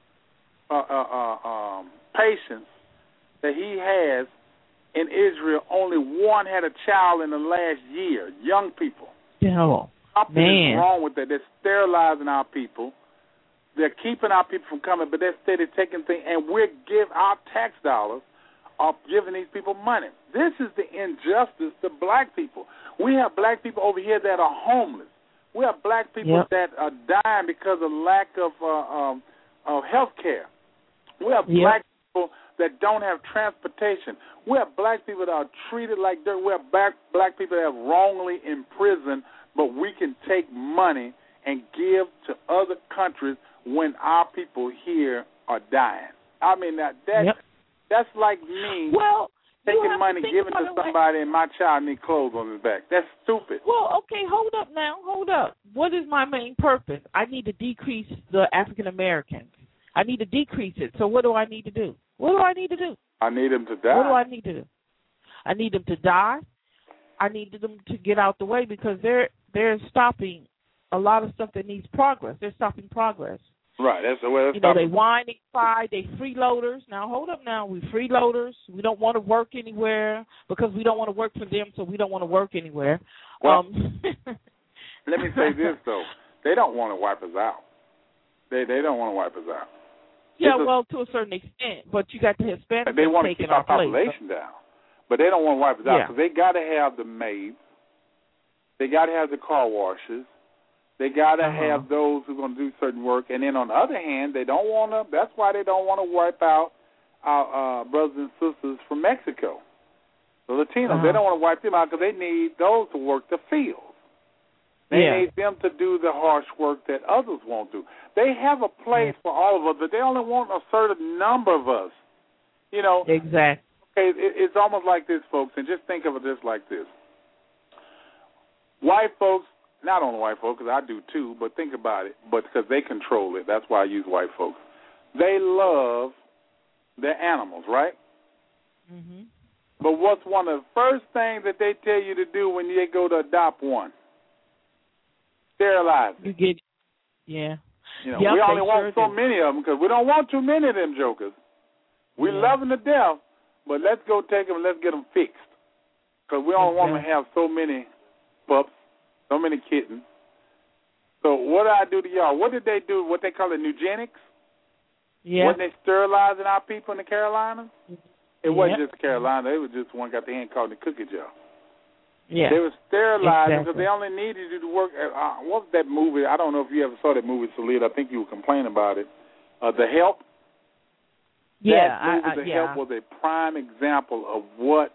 patients that he has in Israel, only one had a child in the last year, young people. Something is wrong with that. They're sterilizing our people. They're keeping our people from coming, but they're steady taking things, and our tax dollars are giving these people money. This is the injustice to black people. We have black people over here that are homeless. We have black people that are dying because of lack of health care. We have black people that don't have transportation. We have black people that are treated like dirt. We have black people that are wrongly imprisoned, but we can take money and give to other countries when our people here are dying. I mean, that's like me taking money, giving to somebody, and my child need clothes on his back. That's stupid. Well, okay, hold up now. Hold up. What is my main purpose? I need to decrease the African Americans. I need to decrease it. So what do I need to do? What do I need to do? I need them to die. What do I need to do? I need them to die. I need them to get out the way because they're stopping a lot of stuff that needs progress. They're stopping progress. Right. That's the way. They whine, they cry, they freeloaders. Now, hold up now. We freeloaders. We don't want to work anywhere because we don't want to work for them, so we don't want to work anywhere. Well, let me say this, though. They don't want to wipe us out. They don't want to wipe us out. Yeah, well, to a certain extent, but you got the Hispanics. They want to keep our population down, but they don't want to wipe us out because they got to have the maids, they got to have the car washers, they got to have those who are going to do certain work, and then on the other hand, they don't want to. That's why they don't want to wipe out our brothers and sisters from Mexico, the Latinos. They don't want to wipe them out because they need those to work the fields. They need them to do the harsh work that others won't do. They have a place for all of us, but they only want a certain number of us. You know. Exactly. Okay, it's almost like this, folks, and just think of it just like this. White folks, not only white folks, because I do too, but think about it, but because they control it. That's why I use white folks. They love their animals, right? Mm-hmm. But what's one of the first things that they tell you to do when they go to adopt one? Sterilize it. You know, we only want so many of them because we don't want too many of them jokers. We love them to death, but let's go take them and let's get them fixed because we don't want to have so many pups, so many kittens. So what did I do to y'all? What did they do? What they call it, eugenics? Yeah. Wasn't they sterilizing our people in the Carolinas? It wasn't just the Carolinas. It was just one got their hand caught in the cookie jar. Yeah. They were sterilizing because they only needed you to work. What was that movie? I don't know if you ever saw that movie, Salida. I think you were complaining about it. The Help. Yeah. That movie, The Help, was a prime example of what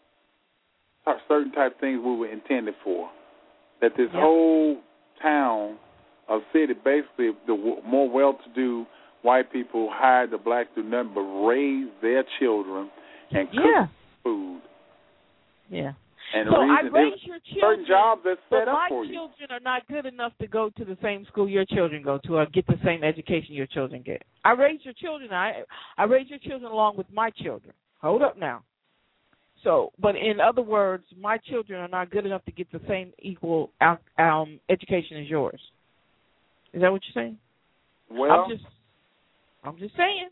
certain type of things we were intended for. That this whole town or city, basically, the more well-to-do white people hired the blacks to do nothing but raise their children and cook food. Yeah. And so I raise your children, certain jobs that's set up for you. My children are not good enough to go to the same school your children go to or get the same education your children get. I raise your children. I raise your children along with my children. Hold up now. So, but in other words, my children are not good enough to get the same equal education as yours. Is that what you're saying? Well, I'm just saying.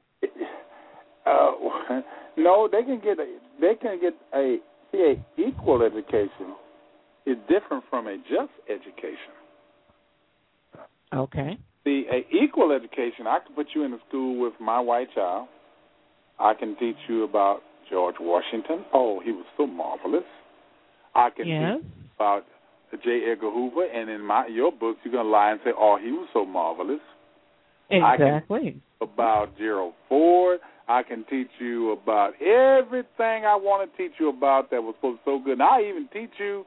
No, they can get a equal education is different from a just education. Okay. See, a equal education, I can put you in a school with my white child. I can teach you about George Washington. Oh, he was so marvelous. I can teach you about J. Edgar Hoover, and in your books you're going to lie and say, oh, he was so marvelous. Exactly. I can teach you about Gerald Ford. I can teach you about everything I want to teach you about that was supposed to be so good. And I even teach you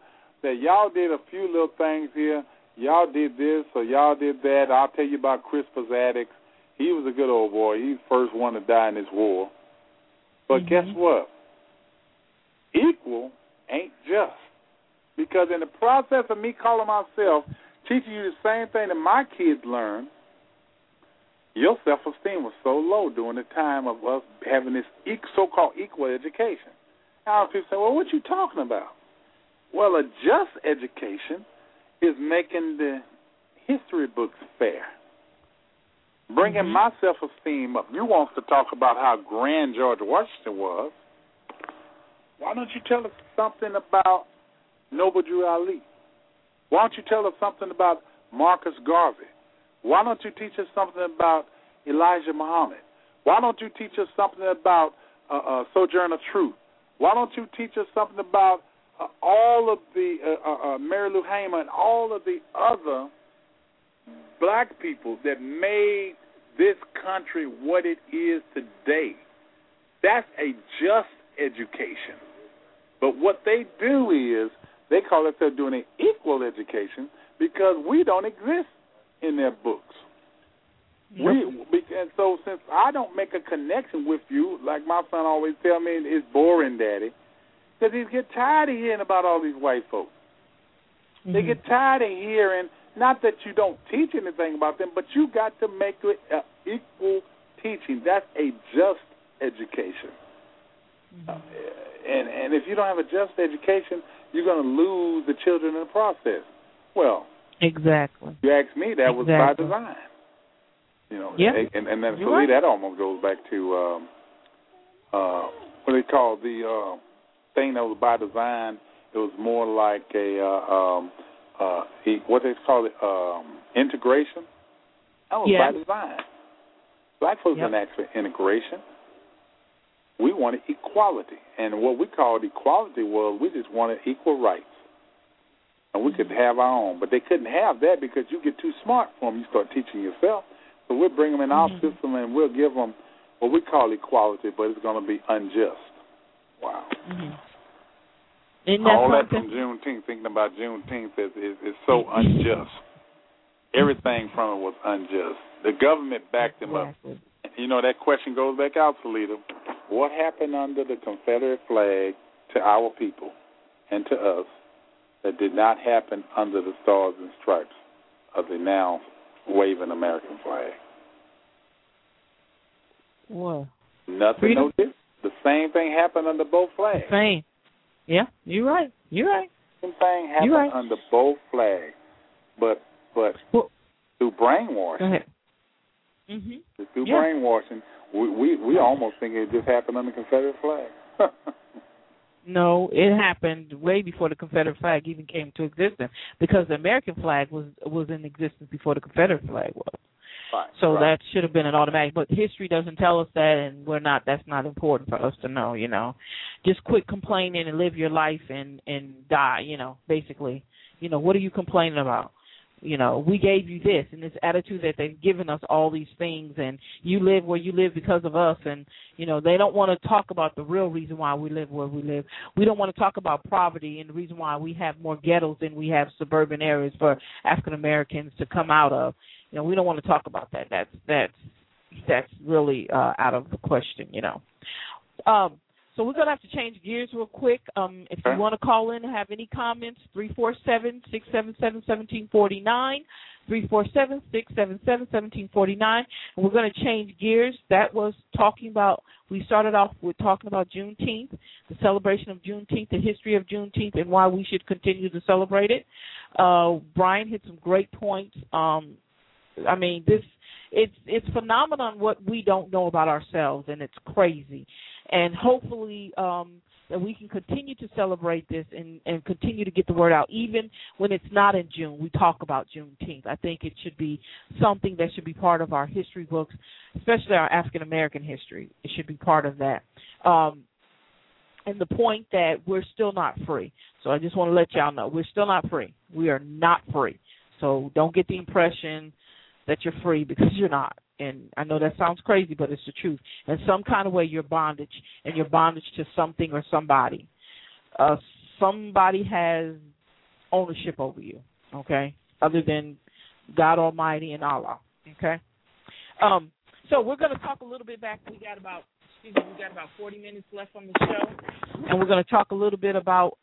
that y'all did a few little things here. Y'all did this or y'all did that. I'll tell you about Crispus Attucks. He was a good old boy. He's the first one to die in this war. But guess what? Equal ain't just. Because in the process of me calling myself, teaching you the same thing that my kids learned, your self-esteem was so low during the time of us having this so-called equal education. Now people say, well, what you talking about? Well, a just education is making the history books fair, bringing my self-esteem up. You want to talk about how grand George Washington was. Why don't you tell us something about Noble Drew Ali? Why don't you tell us something about Marcus Garvey? Why don't you teach us something about Elijah Muhammad? Why don't you teach us something about Sojourner Truth? Why don't you teach us something about all of the Mary Lou Hamer and all of the other black people that made this country what it is today? That's a just education. But what they do is they call it they're doing an equal education because we don't exist in their books. Yep. And so since I don't make a connection with you, like my son always tell me, it's boring, Daddy, because he get tired of hearing about all these white folks. They get tired of hearing, not that you don't teach anything about them, but you got to make it equal teaching. That's a just education. And if you don't have a just education, you're going to lose the children in the process. Well, exactly. You asked me, that was by design. You know, and then for me, that almost goes back to what they call the thing that was by design. It was more like what they call it, integration. That was by design. Black folks didn't ask for integration. We wanted equality, and what we called equality was we just wanted equal rights, and we could have our own. But they couldn't have that because you get too smart for them. You start teaching yourself. So we'll bring them in our system, and we'll give them what we call equality, but it's going to be unjust. Wow. All that from Juneteenth, thinking about Juneteenth is so unjust. Everything from it was unjust. The government backed them up. You know, that question goes back out to Lita. What happened under the Confederate flag to our people and to us that did not happen under the Stars and Stripes of the now waving American flag? What? Nothing. Freedom? No different. The same thing happened under both flags. Same. Yeah, you're right. Same thing happened under both flags, but through brainwashing. Go ahead. Through brainwashing, we almost think it just happened under the Confederate flag. No, it happened way before the Confederate flag even came into existence, because the American flag was in existence before the Confederate flag was. So that should have been an automatic. But history doesn't tell us that, and that's not important for us to know, you know. Just quit complaining and live your life and die, you know, basically. You know, what are you complaining about? You know, we gave you this, and this attitude that they've given us all these things, and you live where you live because of us, and, you know, they don't want to talk about the real reason why we live where we live. We don't want to talk about poverty and the reason why we have more ghettos than we have suburban areas for African Americans to come out of. You know, we don't want to talk about that. That's really out of the question, you know. So we're going to have to change gears real quick. If you want to call in and have any comments, 347-677-1749, 347-677-1749. And we're going to change gears. That was we started off with talking about Juneteenth, the celebration of Juneteenth, the history of Juneteenth, and why we should continue to celebrate it. Brian hit some great points. I mean, it's phenomenon what we don't know about ourselves, and it's crazy. And hopefully that we can continue to celebrate this and continue to get the word out. Even when it's not in June, we talk about Juneteenth. I think it should be something that should be part of our history books, especially our African-American history. It should be part of that. And the point that we're still not free. So I just want to let y'all know, we're still not free. We are not free. So don't get the impression that you're free, because you're not. And I know that sounds crazy, but it's the truth. In some kind of way, you're bondage, and you're bondage to something or somebody. Somebody has ownership over you, okay, other than God Almighty and Allah, okay? So we're going to talk a little bit back. We got about 40 minutes left on the show, and we're going to talk a little bit about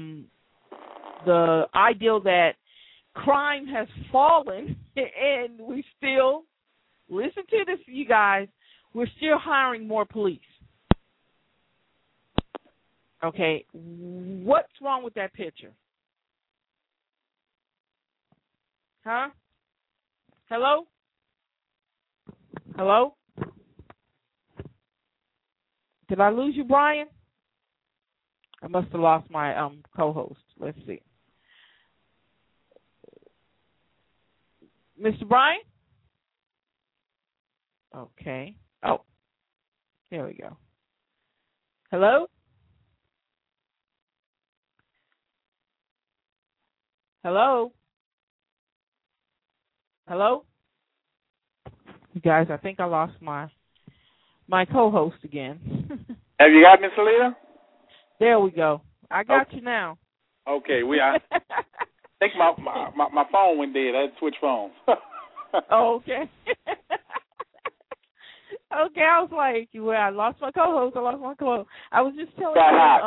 the ideal that crime has fallen, and we still, listen to this, you guys, we're still hiring more police. Okay, what's wrong with that picture? Huh? Hello? Hello? Did I lose you, Brian? I must have lost my co-host. Let's see. Mr. Brian? Okay. Oh, there we go. Hello? Hello? Hello? You guys, I think I lost my co-host again. Have you got me, Salita? There we go. I got you now. Okay, I think my phone went dead. I had to switch phones. Oh, okay. Okay, I was like, well, I lost my co-host. I was just telling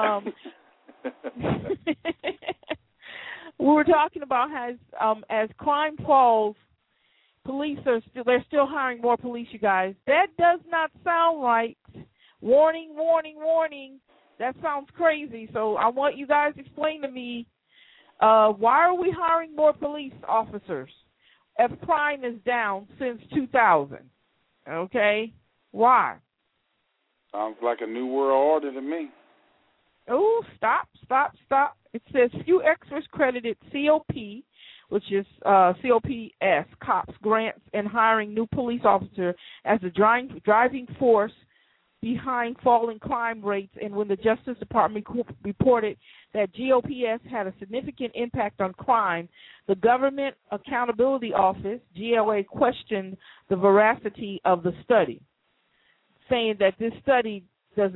you, we were talking about how as crime falls, police they're still hiring more police, you guys. That does not sound right. Warning, warning, warning. That sounds crazy. So I want you guys to explain to me, why are we hiring more police officers if crime is down since 2000? Okay? Why? Sounds like a new world order to me. Oh, stop. It says few experts credited COP, which is COPS, COPS, grants, and hiring new police officer as the driving force behind falling crime rates. And when the Justice Department reported that GOPS had a significant impact on crime, the Government Accountability Office, GLA, questioned the veracity of the study, saying that this study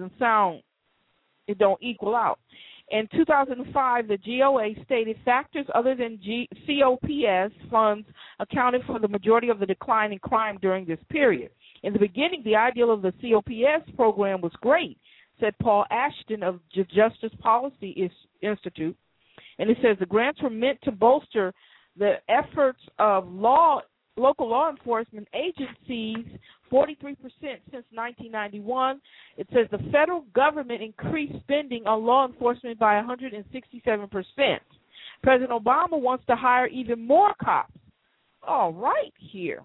it don't equal out. In 2005, the GOA stated factors other than COPS funds accounted for the majority of the decline in crime during this period. In the beginning, the ideal of the COPS program was great, said Paul Ashton of the Justice Policy Institute. And it says the grants were meant to bolster the efforts of local law enforcement agencies 43% since 1991. It says the federal government increased spending on law enforcement by 167%. President Obama wants to hire even more cops. All right here.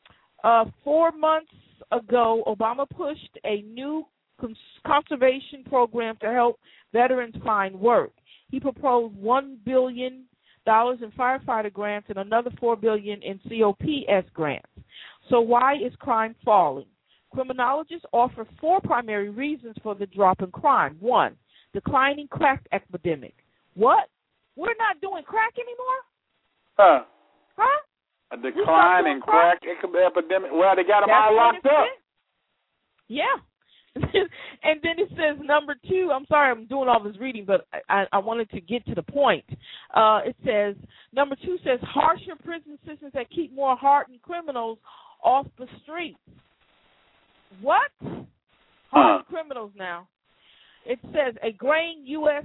4 months ago, Obama pushed a new conservation program to help veterans find work. He proposed $1 billion in firefighter grants and another $4 billion in COPS grants. So why is crime falling? Criminologists offer 4 primary reasons for the drop in crime. 1, declining crack epidemic. What? We're not doing crack anymore? Huh? A decline in crack epidemic? Well, they got them all locked up. Yeah. And then it says number 2, I'm sorry I'm doing all this reading, but I wanted to get to the point. It says, number 2 says harsher prison systems that keep more hardened criminals off the streets. What? Hardened criminals now. It says a graying U.S.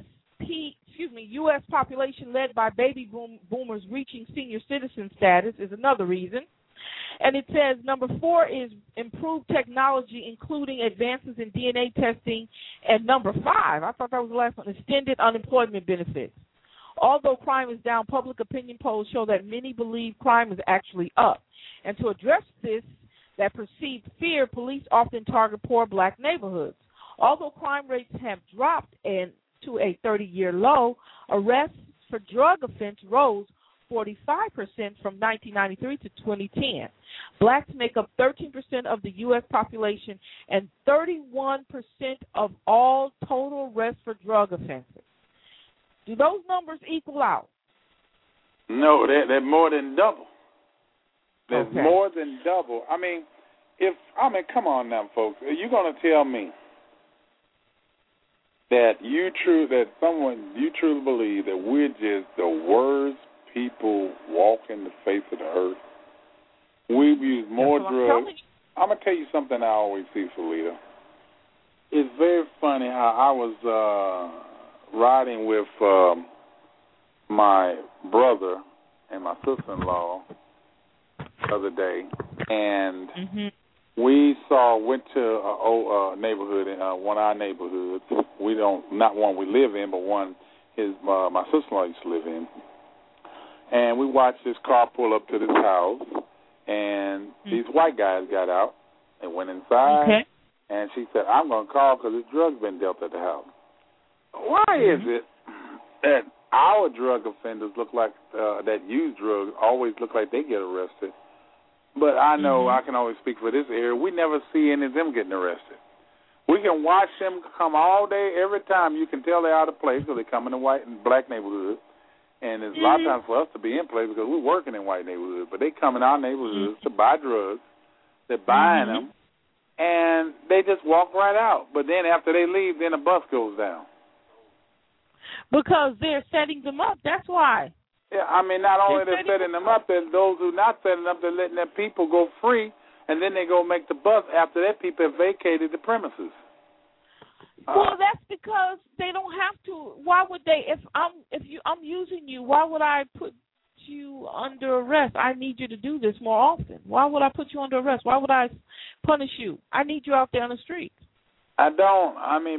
population led by baby boomers reaching senior citizen status is another reason. And it says number 4 is improved technology, including advances in DNA testing. And number 5, I thought that was the last one, extended unemployment benefits. Although crime is down, public opinion polls show that many believe crime is actually up. And to address that perceived fear, police often target poor black neighborhoods. Although crime rates have dropped to a 30-year low, arrests for drug offense rose 45% from 1993 to 2010. Blacks make up 13% of the U.S. population and 31% of all total arrests for drug offenses. Do those numbers equal out? No, they're more than double. There's more than double. I mean, come on now, folks. Are you going to tell me that you truly believe that we're just the worst People use more drugs. I'm going to tell you something I always see, Felita. It's very funny how I was riding with my brother and my sister-in-law the other day, and we went to an old neighborhood, one of our neighborhoods. Not one we live in, but one my sister-in-law used to live in. And we watched this car pull up to this house, and these white guys got out and went inside. Okay. And she said, "I'm going to call because this drug's been dealt at the house." Why is it that our drug offenders look like that use drugs always look like they get arrested? But I know I can always speak for this area. We never see any of them getting arrested. We can watch them come all day, every time. You can tell they're out of place because they come in the white and black neighborhoods. And there's a lot of times for us to be in place because we're working in white neighborhoods. But they come in our neighborhoods to buy drugs. They're buying them. And they just walk right out. But then after they leave, then the bus goes down. Because they're setting them up. That's why. Yeah, I mean, not only they're setting them up, there's those who are not setting them up, they're letting their people go free, and then they go make the bus after their people have vacated the premises. Well, that's because they don't have to. Why would they? If I'm using you, why would I put you under arrest? I need you to do this more often. Why would I put you under arrest? Why would I punish you? I need you out there on the street. I don't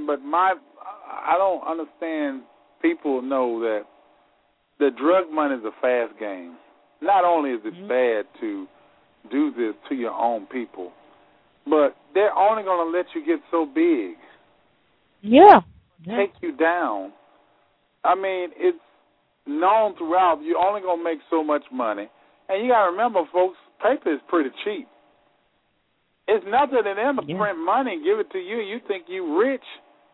understand. People know that the drug money is a fast game. Not only is it bad to do this to your own people, but they're only going to let you get so big. Yeah. Take you down. I mean, it's known throughout. You're only going to make so much money. And you got to remember, folks, paper is pretty cheap. It's nothing to them to print money and give it to you. You think you rich.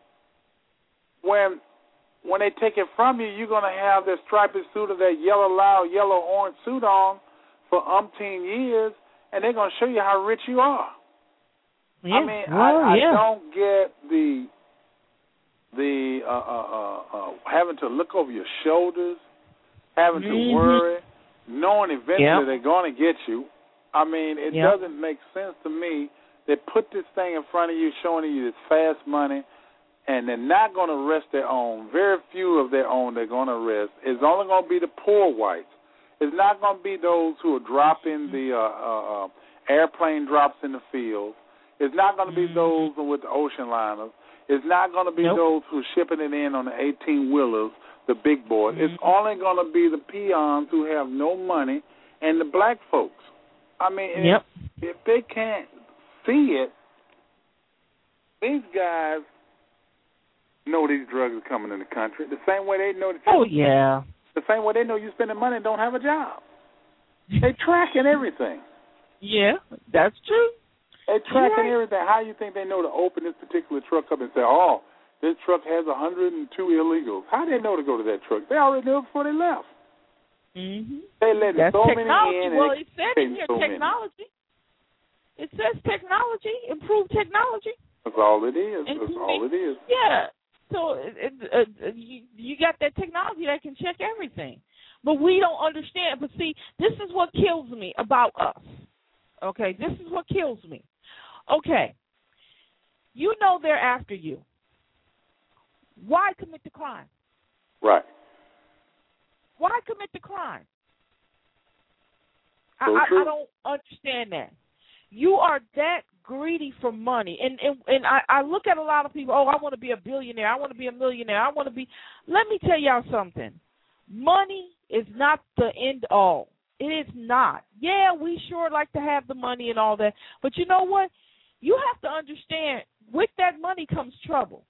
When they take it from you, you're going to have that striped suit or that yellow-orange suit on for umpteen years, and they're going to show you how rich you are. Yeah. I mean, I don't get the having to look over your shoulders, having to worry, knowing eventually they're going to get you. I mean, it doesn't make sense to me. They put this thing in front of you, showing you this fast money, and they're not going to arrest their own. Very few of their own they're going to arrest. It's only going to be the poor whites. It's not going to be those who are dropping the airplane drops in the field. It's not going to be those with the ocean liners. It's not going to be those who are shipping it in on the 18-wheelers, the big boys. It's only going to be the peons who have no money and the black folks. I mean, if they can't see it, these guys know these drugs are coming in the country. The same way they know the same way they know you spending money and don't have a job. They tracking everything. Yeah, that's true. They tracking everything. How do you think they know to open this particular truck up and say, "Oh, this truck has 102 illegals"? How do they know to go to that truck? They already knew it before they left. They let so many in. Well, it said in here technology. It says technology, improved technology. That's all it is. That's all it is. Yeah. So you got that technology that can check everything. But we don't understand. But see, this is what kills me about us. Okay, this is what kills me. Okay, you know they're after you. Why commit the crime? Right. Why commit the crime? I don't understand that. You are that greedy for money. And I look at a lot of people, I want to be a billionaire. I want to be a millionaire. I want to be. Let me tell y'all something. Money is not the end all. It is not. Yeah, we sure like to have the money and all that. But you know what? You have to understand, with that money comes trouble.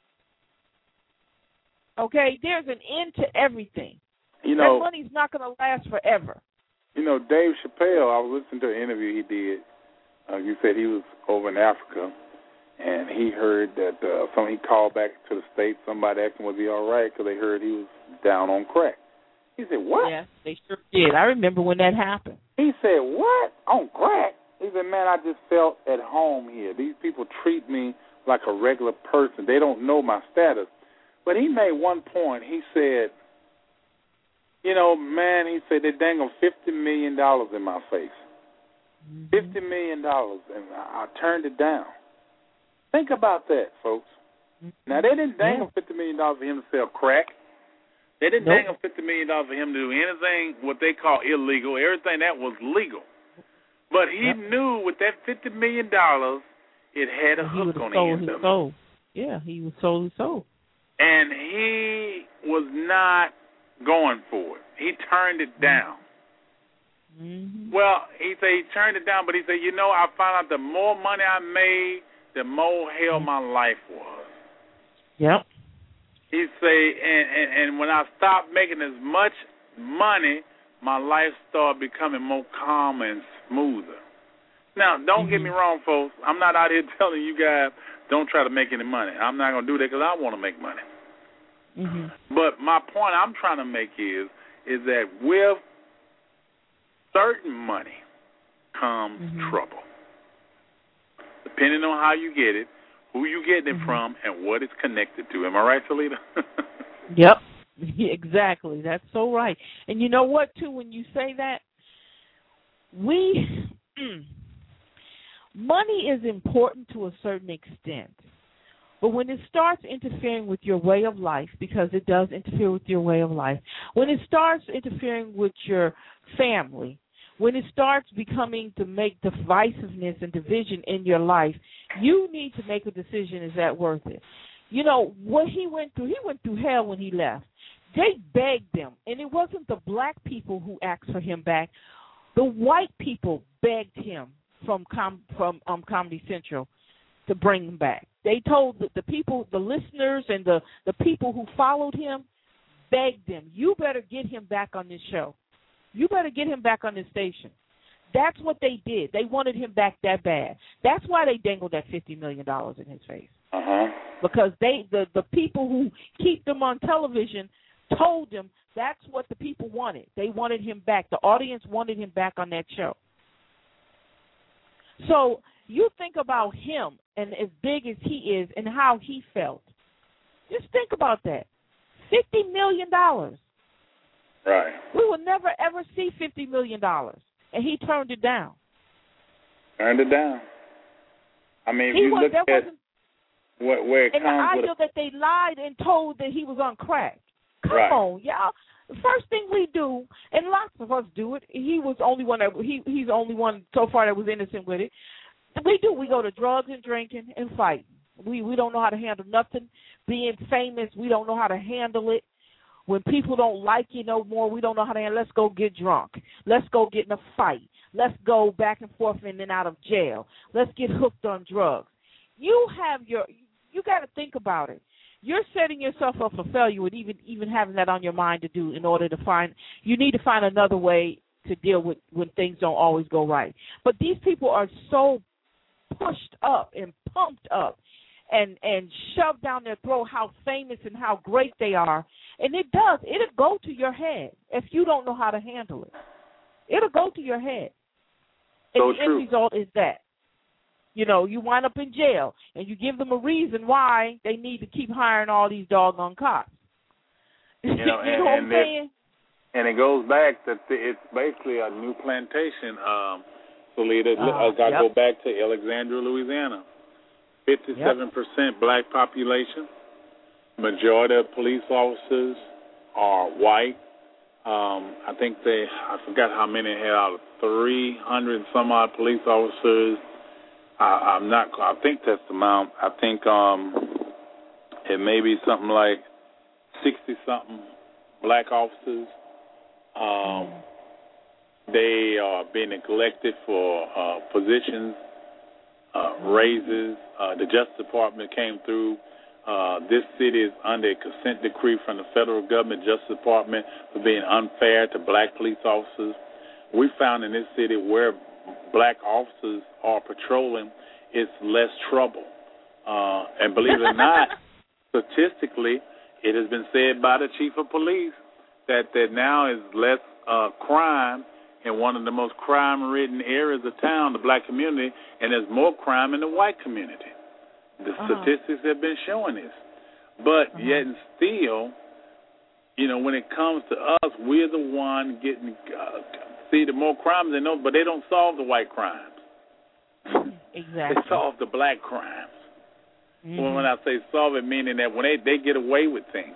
Okay? There's an end to everything. That money's not going to last forever. You know, Dave Chappelle, I was listening to an interview he did. You said he was over in Africa, and he heard that he called back to the States. Somebody asked him, was he all right, because they heard he was down on crack. He said, what? Yeah, they sure did. I remember when that happened. He said, what? On crack? He said, man, I just felt at home here. These people treat me like a regular person. They don't know my status. But he made one point. He said, he said, they dangled $50 million in my face. $50 million, and I turned it down. Think about that, folks. Now, they didn't dangle $50 million for him to sell crack. They didn't dangle $50 million for him to do anything what they call illegal, everything that was legal. But he knew with that $50 million, it had a hook on the end of it. Yeah, he was sold. And he was not going for it. He turned it down. Mm-hmm. Well, he said he turned it down, but he said, I found out the more money I made, the more hell my life was. Yep. He say, and when I stopped making as much money, my life started becoming more calm and smoother. Now, don't get me wrong, folks. I'm not out here telling you guys don't try to make any money. I'm not going to do that because I want to make money. Mm-hmm. But my point I'm trying to make is that with certain money comes trouble. Depending on how you get it, who you getting it from, and what it's connected to. Am I right, Salita? Yep, exactly. That's so right. And you know what, too, when you say that, money is important to a certain extent. But when it starts interfering with your way of life, because it does interfere with your way of life, when it starts interfering with your family, when it starts becoming to make divisiveness and division in your life, you need to make a decision, is that worth it? What he went through hell when he left. They begged him, and it wasn't the black people who asked for him back. The white people begged him from Comedy Central to bring him back. They told the people, the listeners and the people who followed him, begged him, you better get him back on this show. You better get him back on this station. That's what they did. They wanted him back that bad. That's why they dangled that $50 million in his face. Because the people who keep them on television told him that's what the people wanted. They wanted him back. The audience wanted him back on that show. So you think about him and as big as he is and how he felt. Just think about that. $50 million. Right. We will never, ever see $50 million. And he turned it down. Turned it down. I mean, if you look at where it comes with... And the idea that they lied and told that he was on crack. Come on, y'all. The first thing we do, and lots of us do it, he's the only one so far that was innocent with it. We go to drugs and drinking and fighting. We don't know how to handle nothing. Being famous, we don't know how to handle it. When people don't like you no more, we don't know how to handle it. Let's go get drunk. Let's go get in a fight. Let's go back and forth and then out of jail. Let's get hooked on drugs. You got to think about it. You're setting yourself up for failure with even having that on your mind to do you need to find another way to deal with when things don't always go right. But these people are so pushed up and pumped up and shoved down their throat how famous and how great they are. And it'll go to your head if you don't know how to handle it. It'll go to your head. So and the end result is that. You wind up in jail, and you give them a reason why they need to keep hiring all these doggone cops. You know what I'm saying? And it goes back that it's basically a new plantation. Salita, I go back to Alexandria, Louisiana. 57% black population. Majority of police officers are white. I forgot how many had out of 300 and some odd police officers. I think that's the amount. I think it may be something like 60-something black officers. They are being neglected for positions, raises. The Justice Department came through. This city is under a consent decree from the federal government Justice Department for being unfair to black police officers. We found in this city where black officers are patrolling, it's less trouble. And believe it or not, statistically, it has been said by the chief of police that there now is less crime in one of the most crime-ridden areas of town, the black community, and there's more crime in the white community. The statistics have been showing this. But yet and still, when it comes to us, we're the one getting see the more crimes they know, but they don't solve the white crimes. Exactly. They solve the black crimes. Well, when I say solve it, meaning that when they get away with things,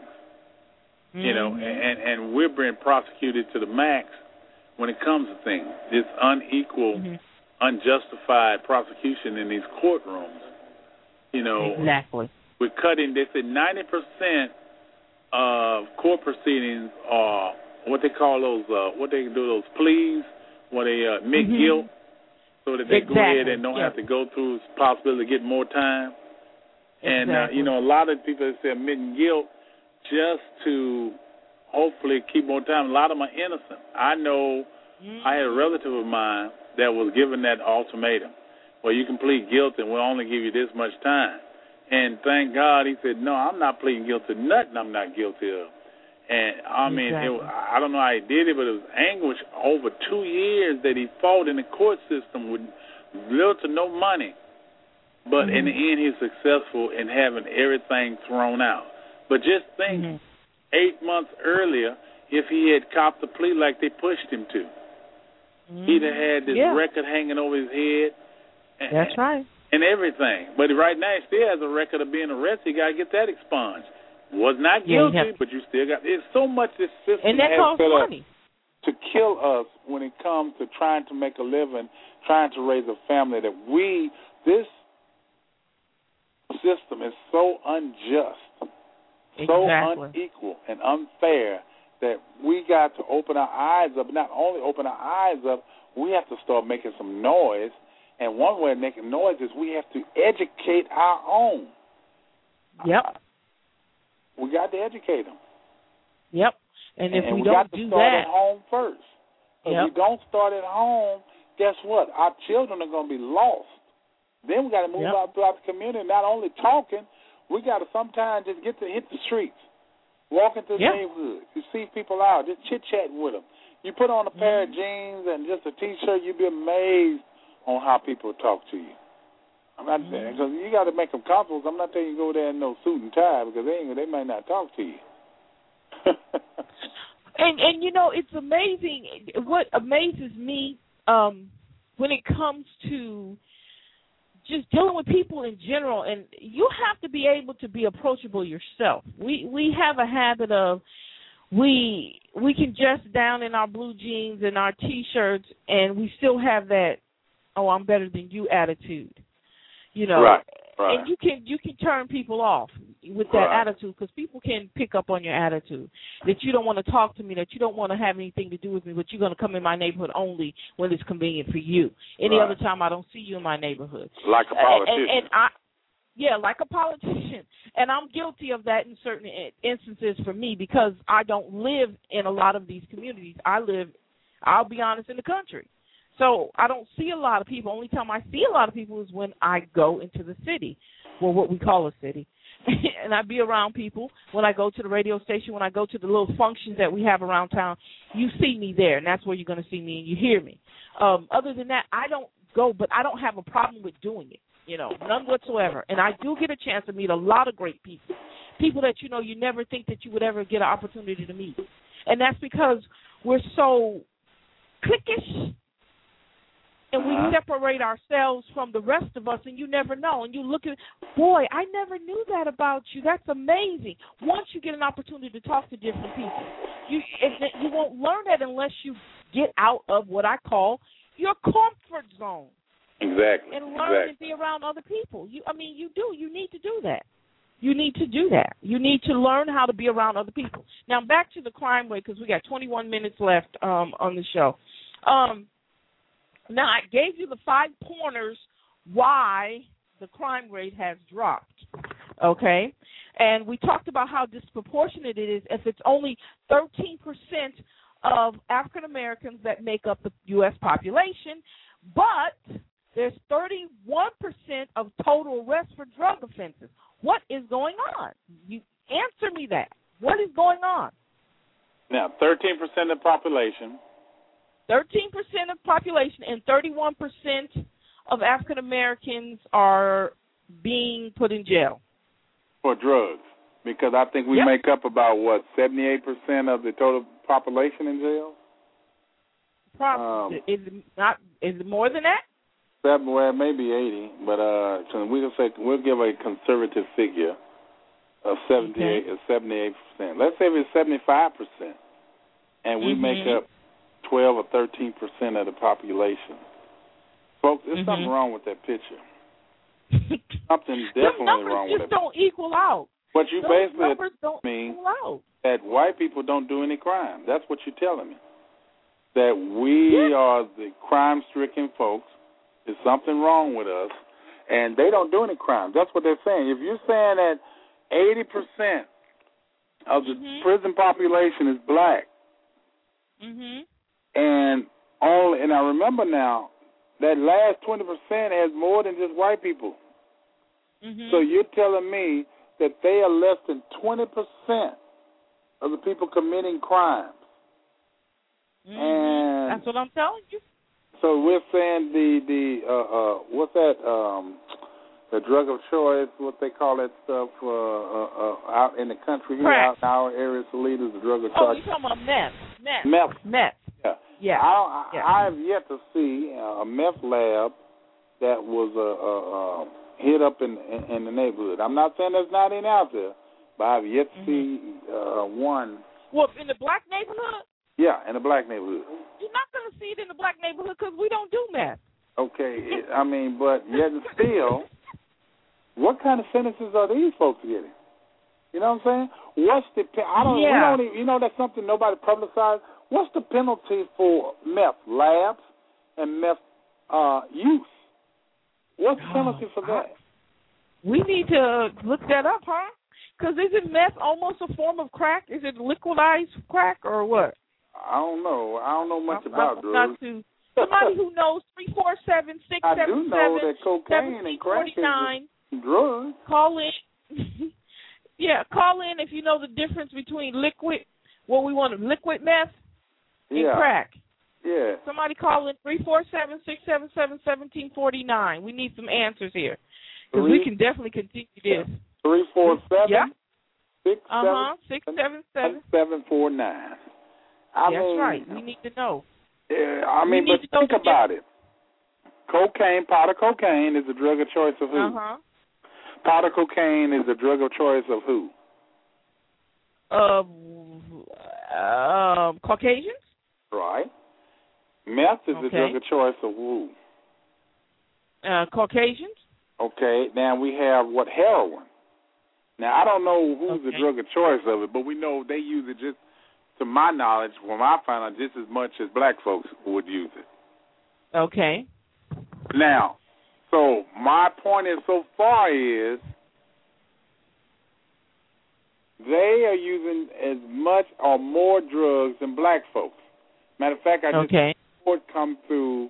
and we're being prosecuted to the max when it comes to things. This unequal, unjustified prosecution in these courtrooms. Exactly. We're cutting. They said 90% of court proceedings are what they call those. What they do those pleas, where they admit guilt, so that they go ahead and don't have to go through the possibility of getting more time. And a lot of people say admitting guilt just to hopefully keep more time. A lot of them are innocent. I know I had a relative of mine that was given that ultimatum. Well, you can plead guilty and we'll only give you this much time. And thank God he said, no, I'm not pleading guilty to nothing I'm not guilty of. And, I mean, I don't know how he did it, but it was anguish over 2 years that he fought in the court system with little to no money. But in the end, he was successful in having everything thrown out. But just think, 8 months earlier, if he had copped the plea like they pushed him to, he'd have had this record hanging over his head. That's right. And everything. But right now, he still has a record of being arrested. You got to get that expunged. Was not guilty, but you still got. There's so much this system has set up to kill us when it comes to trying to make a living, trying to raise a family, that this system is so unjust, so unequal and unfair that we got to open our eyes up. Not only open our eyes up, we have to start making some noise. And one way of making noise is we have to educate our own. Yep. We got to educate them. Yep. And if we we don't got to do start that, at home first. If we don't start at home, guess what? Our children are going to be lost. Then we got to move out throughout the community. Not only talking, we got to sometimes just hit the streets, walk into the neighborhood. You see people out, just chit-chatting with them. You put on a pair of jeans and just a T-shirt, you'd be amazed on how people talk to you. I'm not saying, because you got to make them comfortable. I'm not telling you to go there in no suit and tie, because they might not talk to you. and it's amazing. What amazes me when it comes to just dealing with people in general, and you have to be able to be approachable yourself. We have a habit of we can dress down in our blue jeans and our T-shirts, and we still have that, oh, I'm better than you attitude. Right. And you can turn people off with that attitude, because people can pick up on your attitude, that you don't want to talk to me, that you don't want to have anything to do with me, but you're going to come in my neighborhood only when it's convenient for you. Any other time, I don't see you in my neighborhood. Like a politician. Like a politician. And I'm guilty of that in certain instances for me, because I don't live in a lot of these communities. I live, I'll be honest, in the country. So I don't see a lot of people. Only time I see a lot of people is when I go into the city, well, what we call a city. And I be around people. When I go to the radio station, when I go to the little functions that we have around town, you see me there, and that's where you're going to see me and you hear me. Other than that, I don't go, but I don't have a problem with doing it, none whatsoever. And I do get a chance to meet a lot of great people that, you never think that you would ever get an opportunity to meet. And that's because we're so cliquish. And we separate ourselves from the rest of us, and you never know. And you look at, boy, I never knew that about you. That's amazing. Once you get an opportunity to talk to different people, you won't learn that unless you get out of what I call your comfort zone. Exactly. And learn to be around other people. You do. You need to do that. You need to do that. You need to learn how to be around other people. Now, back to the crime rate, because we got 21 minutes left on the show. Now, I gave you the 5 pointers why the crime rate has dropped, okay? And we talked about how disproportionate it is if it's only 13% of African Americans that make up the U.S. population, but there's 31% of total arrests for drug offenses. What is going on? You answer me that. What is going on? Now, 13% of the population. 13% of population and 31% of African Americans are being put in jail. For drugs. Because I think we make up about, 78% of the total population in jail? Probably. Is it more than that? Well, maybe 80, but we'll give a conservative figure of 78%. Let's say it's 75%, and we make up 12 or 13% of the population. Folks, there's something wrong with that picture. Something definitely wrong with it. The numbers just don't equal out. But you Those basically numbers don't equal out. That white people don't do any crime. That's what you're telling me. That we are the crime-stricken folks. There's something wrong with us, and they don't do any crime. That's what they're saying. If you're saying that 80% of the prison population is black, and I remember now that last 20% has more than just white people. So you're telling me that they are less than 20% of the people committing crimes. And that's what I'm telling you. So we're saying what's that? The drug of choice, what they call that stuff out in the country here, out in our area, Toledo, the drug of choice. Oh, you're talking about meth. Yeah. I have yet to see a meth lab that was hit up in the neighborhood. I'm not saying there's not any out there, but I've yet to see one. Well, in the black neighborhood? Yeah, in the black neighborhood. You're not going to see it in the black neighborhood because we don't do meth. Okay, but yet and still, what kind of sentences are these folks getting? You know what I'm saying? What's the? We don't even, that's something nobody publicized. What's the penalty for meth labs and meth use? What's the penalty for that? We need to look that up, huh? Because isn't meth almost a form of crack? Is it liquidized crack or what? I don't know. I don't know much about drugs. Somebody who knows 347-677-1749. I do know that cocaine and crack is drugs. Call in. Call in if you know the difference between liquid meth and crack. Yeah. Somebody call in 347-677-1749. We need some answers here because we can definitely continue this. 347. 677-1749. That's right. We need to know. Yeah, but think about it. Powder cocaine is the drug of choice of who? Powder cocaine is the drug of choice of who? Caucasians? Right. Meth is the drug of choice of who? Caucasians. Okay. Now we have heroin. Now I don't know who's the drug of choice of it, but we know they use it just, to my knowledge, when I found out, just as much as black folks would use it. Okay. Now, so my point is so far is they are using as much or more drugs than black folks. Matter of fact, I just report came through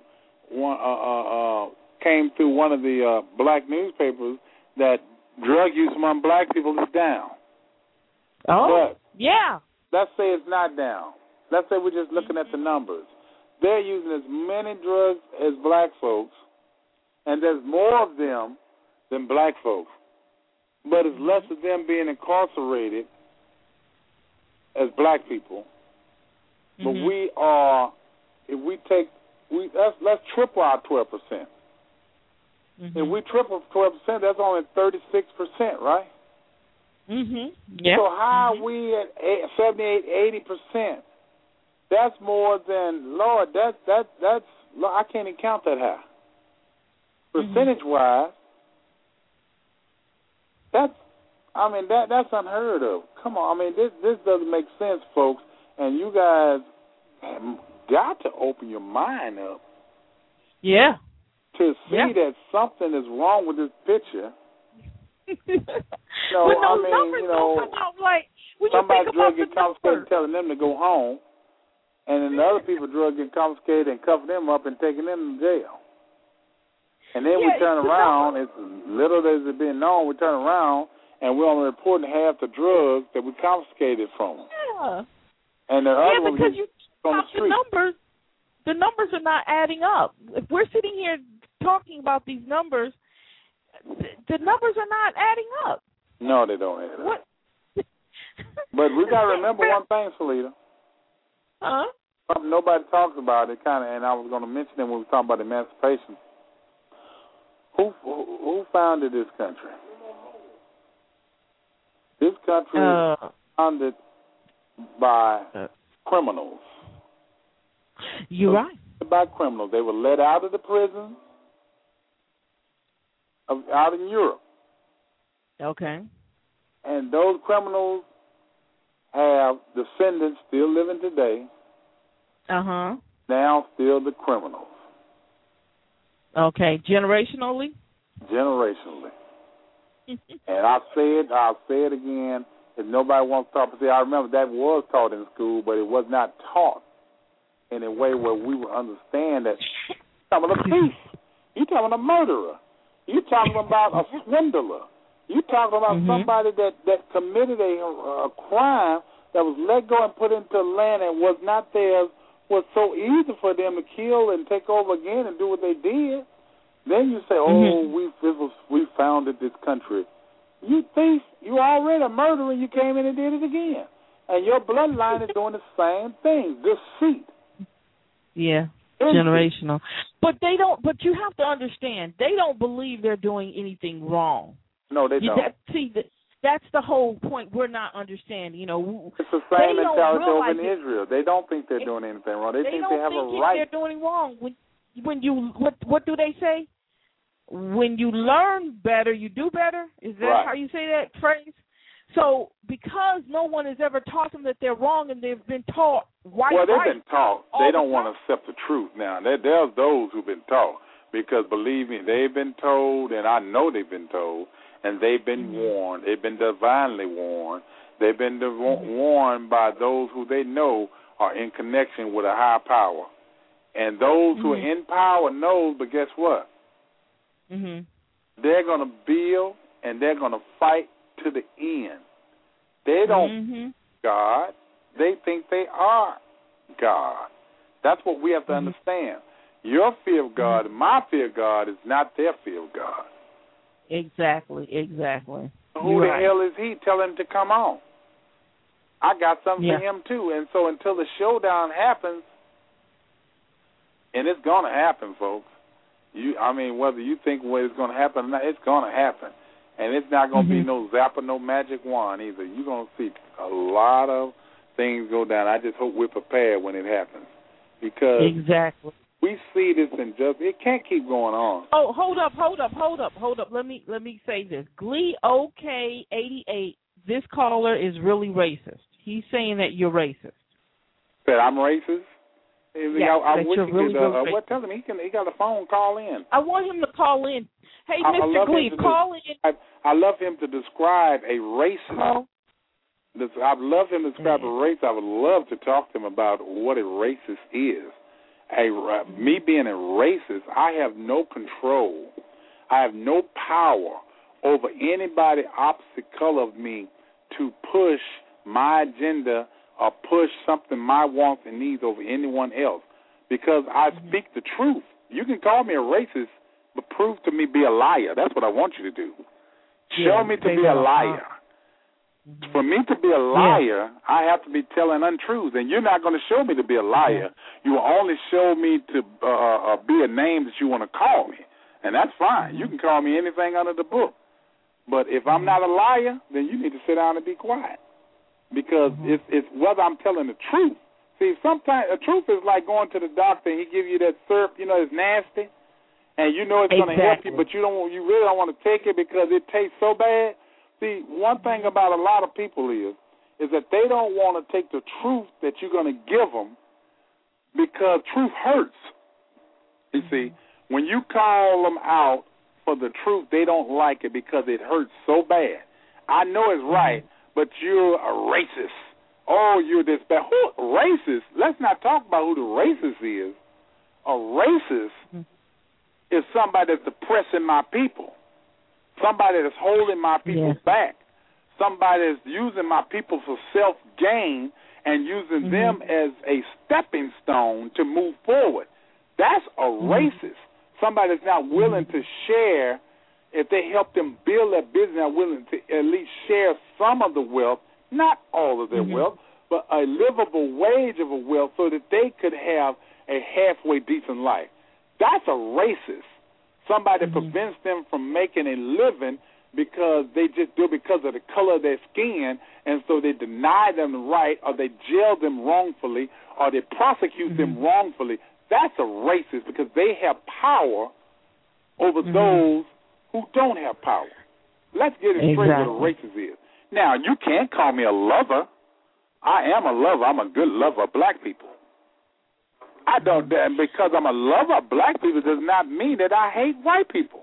one of the black newspapers that drug use among black people is down. Oh, but let's say it's not down. Let's say we're just looking at the numbers. They're using as many drugs as black folks, and there's more of them than black folks. But it's less of them being incarcerated as black people. But we are, if we take, let's triple our 12%. If we triple 12%, that's only 36%, right? Yeah. So how are we at 78, 80%? That's more than, Lord, that's I can't even count that high. Percentage-wise, that's unheard of. Come on, this doesn't make sense, folks. And you guys have got to open your mind up. Yeah. To see that something is wrong with this picture. When those numbers don't come out, like, when somebody you think about drug get confiscated, telling them to go home, and then the other people drug get confiscated and cuffing them up and taking them to jail. And then we turn around, as little as it's been known, we turn around and we're only reporting half the drugs that we confiscated from them. Yeah. And the other ones because you on the street. The numbers are not adding up. If we're sitting here talking about these numbers, the numbers are not adding up. No, they don't add up. But we got to remember one thing, Salita. Huh? Something nobody talks about it, and I was going to mention it when we were talking about emancipation. Who founded this country? This country is founded by criminals. You're right. By criminals. They were let out of the prison out in Europe. Okay. And those criminals have descendants still living today. Uh-huh. Now still the criminals. Okay. Generationally? Generationally. And I'll say it again. If nobody wants to talk, I remember that was taught in school, but it was not taught in a way where we would understand that you're talking about a thief. You're talking about a murderer. You're talking about a swindler. You're talking about somebody that committed a crime that was let go and put into land and was not theirs, was so easy for them to kill and take over again and do what they did. Then you say, we founded this country. You thief, you already a murderer, you came in and did it again. And your bloodline is doing the same thing, deceit. Yeah, generational. But you have to understand, they don't believe they're doing anything wrong. No, they don't. That's the whole point we're not understing. You know, it's the same mentality over in Israel. They don't think they're doing anything wrong. They think they have a right. They're doing wrong. When you what do they say? When you learn better, you do better. Is that how you say that phrase? So because no one has ever taught them that they're wrong, and they've been taught right. Well, they've been taught. They don't want to accept the truth now. There's those who've been taught, because believe me, they've been told, and I know they've been told. And they've been warned. They've been divinely warned. They've been warned by those who they know are in connection with a higher power. And those who are in power know, but guess what? They're going to build and they're going to fight to the end. They don't God. They think they are God. That's what we have to understand. Your fear of God and my fear of God is not their fear of God. Exactly. Who the hell is he? Tell him to come on. I got something for him, too. And so until the showdown happens, and it's going to happen, folks. Whether you think it's going to happen or not, it's going to happen. And it's not going to be no zap or no magic wand either. You're going to see a lot of things go down. I just hope we're prepared when it happens. Because we see this injustice. It can't keep going on. Oh, hold up. Let me say this. Glee OK88, this caller is really racist. He's saying that you're racist. That I'm racist? Yeah, I wish he could. Tell him he got a phone call in. I want him to call in. Hey, Mr. Glee, call in. I love him to describe a racist. I'd love him to describe a race. I would love to talk to him about what a racist is. Me being a racist, I have no control. I have no power over anybody opposite color of me to push my agenda or push something my wants and needs over anyone else, because I speak the truth. You can call me a racist, but prove to me be a liar. That's what I want you to do. Show me to be a liar. For me to be a liar, I have to be telling untruths, and you're not going to show me to be a liar. You will only show me to be a name that you want to call me, and that's fine. You can call me anything under the book. But if I'm not a liar, then you need to sit down and be quiet, because it's whether I'm telling the truth. See, sometimes the truth is like going to the doctor and he give you that syrup, it's nasty, and you know it's going to help you, but you really don't want to take it because it tastes so bad. See, one thing about a lot of people is that they don't want to take the truth that you're going to give them, because truth hurts. You see, when you call them out for the truth, they don't like it because it hurts so bad. I know it's right, but you're a racist. Oh, you're this bad. Who racist? Let's not talk about who the racist is. A racist is somebody that's oppressing my people. Somebody that's holding my people back. Somebody that's using my people for self-gain and using them as a stepping stone to move forward. That's a racist. Somebody that's not willing to share. If they help them build their business, not willing to at least share some of the wealth, not all of their wealth, but a livable wage of a wealth so that they could have a halfway decent life. That's a racist. Somebody prevents them from making a living because they just do it because of the color of their skin, and so they deny them the right, or they jail them wrongfully, or they prosecute them wrongfully. That's a racist because they have power over those who don't have power. Let's get it straight what a racist is. Now, you can't call me a lover. I am a lover. I'm a good lover of black people. I don't, because I'm a lover of black people does not mean that I hate white people.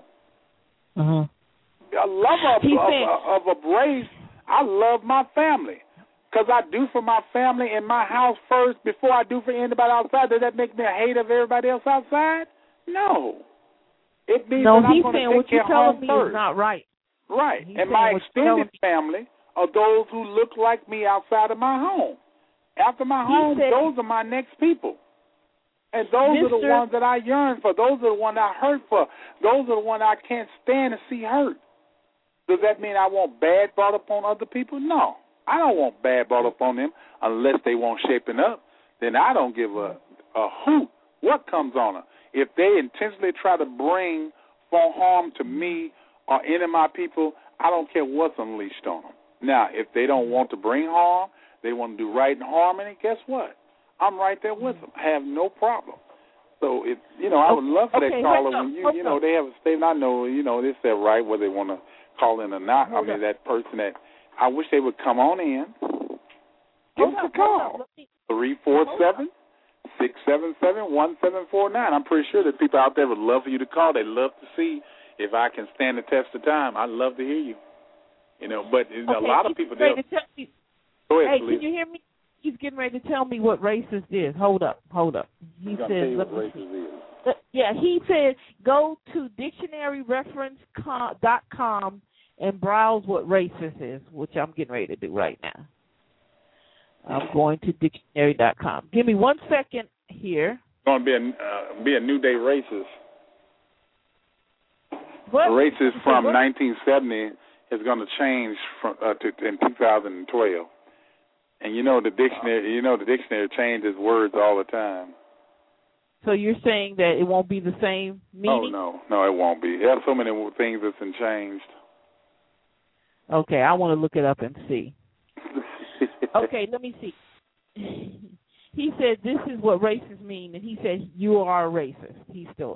A lover of a race, I love my family because I do for my family in my house first before I do for anybody outside. Does that make me a hater of everybody else outside? No. It means that I'm going to take care of home first. Is not right. Right. And my extended family are those who look like me outside of my home. After my home, those are my next people. And those are the ones that I yearn for. Those are the ones I hurt for. Those are the ones I can't stand to see hurt. Does that mean I want bad brought up on other people? No. I don't want bad brought up on them unless they want shaping up. Then I don't give a hoot what comes on them. If they intentionally try to bring harm to me or any of my people, I don't care what's unleashed on them. Now, if they don't want to bring harm, they want to do right and harmony, guess what? I'm right there with them. I have no problem. So, I would love for that caller when they have a statement. I know, it's their right whether they want to call in or not. That person that I wish they would come on in. Give us a call. 347-677-1749. I'm pretty sure that people out there would love for you to call. They'd love to see if I can stand the test of time. I'd love to hear you. But a lot of people... Go ahead, can you hear me? He's getting ready to tell me what racist is. Hold up. He says, he said go to dictionaryreference.com and browse what racist is, which I'm getting ready to do right now. I'm going to dictionary.com. Give me 1 second here. It's going to be a new day racist. What? A racist from 1970 is going to change in 2012. And the dictionary changes words all the time. So you're saying that it won't be the same meaning? Oh, no, it won't be. There are so many things that's been changed. Okay, I want to look it up and see. Okay, let me see. He said this is what racists mean, and he said you are a racist. He's still.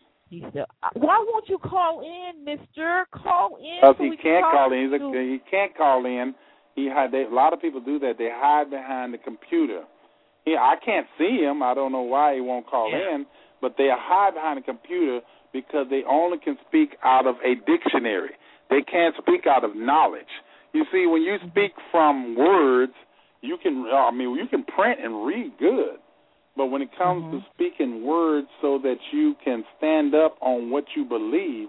Why won't you call in, Mister? Call in. Because he can't call in. He can't call in. A lot of people do that. They hide behind the computer. I can't see him. I don't know why he won't call in, but they hide behind the computer because they only can speak out of a dictionary. They can't speak out of knowledge. You see, when you speak from words, you can print and read good. But when it comes to speaking words so that you can stand up on what you believe,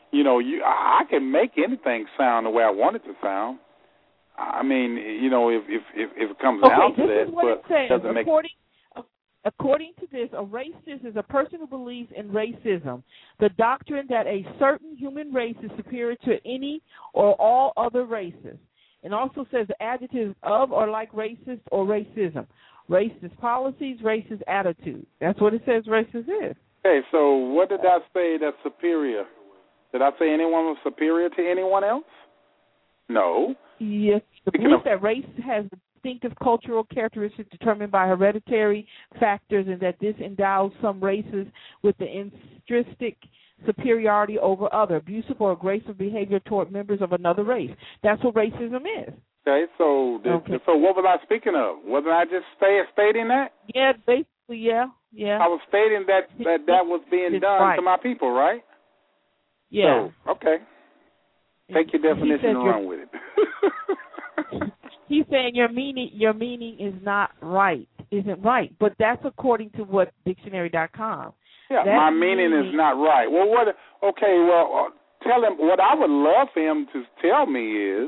I can make anything sound the way I want it to sound. I mean, if it comes down to that, but it doesn't make sense. According to this, a racist is a person who believes in racism, the doctrine that a certain human race is superior to any or all other races. It also says the adjectives of or like racist or racism, racist policies, racist attitudes. That's what it says racist is. Okay, so what did I say that's superior? Did I say anyone was superior to anyone else? No. Yes, the belief that race has distinctive cultural characteristics determined by hereditary factors, and that this endows some races with the intrinsic superiority over other, abusive or aggressive behavior toward members of another race. That's what racism is. Okay, so what was I speaking of? Wasn't I just stating that? Yeah, basically, yeah. I was stating that was being done to my people, right? Yeah. So, okay. Take your definition and run with it. He's saying your meaning is not right, isn't right, but that's according to what dictionary.com. Yeah, my meaning is not right. Well, what? Okay, well, tell him what I would love for him to tell me is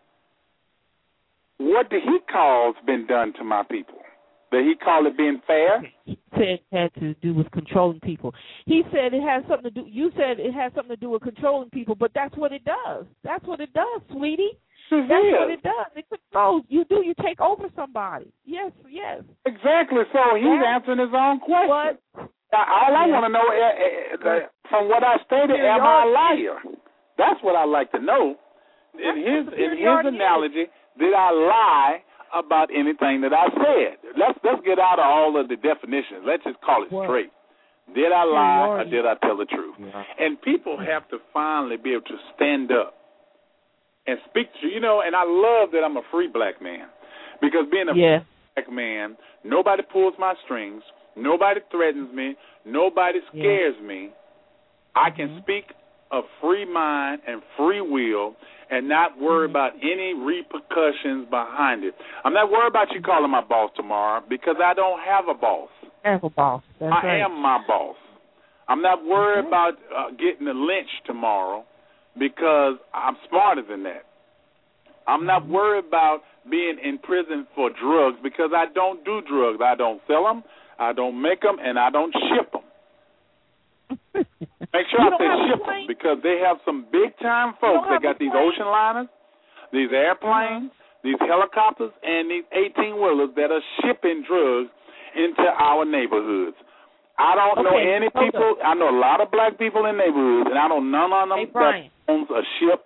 what did he call's been done to my people? Did he call it being fair? He said it had to do with controlling people. He said it has something to do. You said it has something to do with controlling people, but that's what it does. That's what it does, sweetie. That's what it does. It controls. You take over somebody. Yes. Exactly. So he's answering his own question. All I want to know is, from what I stated, am I a liar? That's what I like to know. In his analogy, did I lie about anything that I said? Let's get out of all of the definitions. Let's just call it straight. Did I lie or did I tell the truth? Yeah. And people have to finally be able to stand up and speak to and I love that I'm a free black man, because being a free black man, nobody pulls my strings, nobody threatens me, nobody scares me. I can speak a free mind and free will and not worry about any repercussions behind it. I'm not worried about you calling my boss tomorrow, because I don't have a boss. Have a boss. That's I am my boss. I'm not worried about getting a lynch tomorrow, because I'm smarter than that. I'm not worried about being in prison for drugs, because I don't do drugs. I don't sell them, I don't make them, and I don't ship them. Make sure I say ship them, because they have some big-time folks that got these ocean liners, these airplanes, these helicopters, and these 18-wheelers that are shipping drugs into our neighborhoods. I don't know any people. I know a lot of black people in neighborhoods, and I know none of them that owns a ship,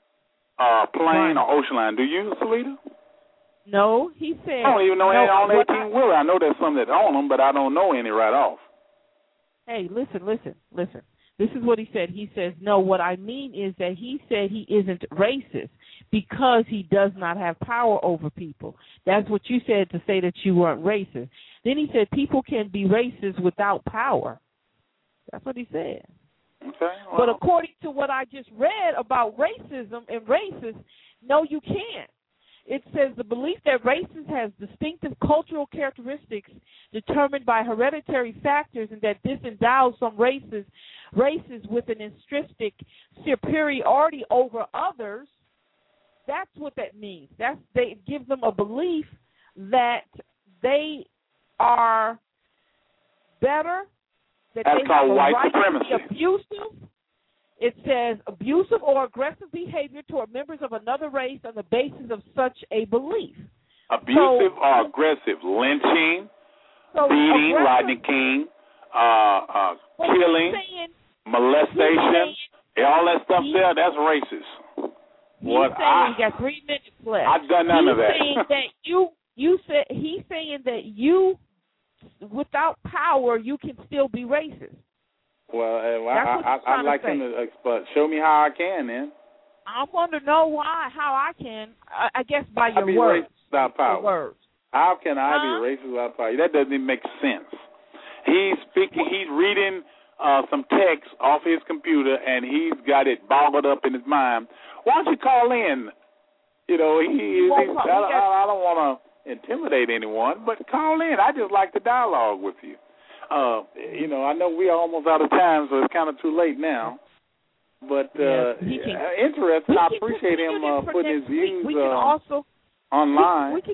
plane, or ocean line. Do you, Salita? No, he said. I don't even know any on 18-wheeler. I know there's some that own them, but I don't know any right off. Hey, listen. This is what he said. He says, no, what I mean is that he said he isn't racist because he does not have power over people. That's what you said, to say that you weren't racist. Then he said people can be racist without power. That's what he said. Okay. Well, but according to what I just read about racism and racists, no, you can't. It says the belief that races has distinctive cultural characteristics determined by hereditary factors, and that this endows some races with an intrinsic superiority over others. That's what that means. They give them a belief that they are better, that that's they called have a white right supremacy. to be abusive. It says abusive or aggressive behavior toward members of another race on the basis of such a belief. Abusive or aggressive, lynching, beating, Rodney King, killing, molestation, all that stuff there, that's racist. He's got 3 minutes left. I've done none of that. He's saying that you, without power, you can still be racist. Well, I'd like him to show me how I can, then. I want to know how I can. I guess by your words. Racist without power. Words. How can I be racist without power? That doesn't even make sense. He's reading some text off his computer, and he's got it boggled up in his mind. Why don't you call in? I don't want to intimidate anyone, but call in. I just like the dialogue with you. I know we're almost out of time, so it's kind of too late now. But interesting. I appreciate him putting his views online. We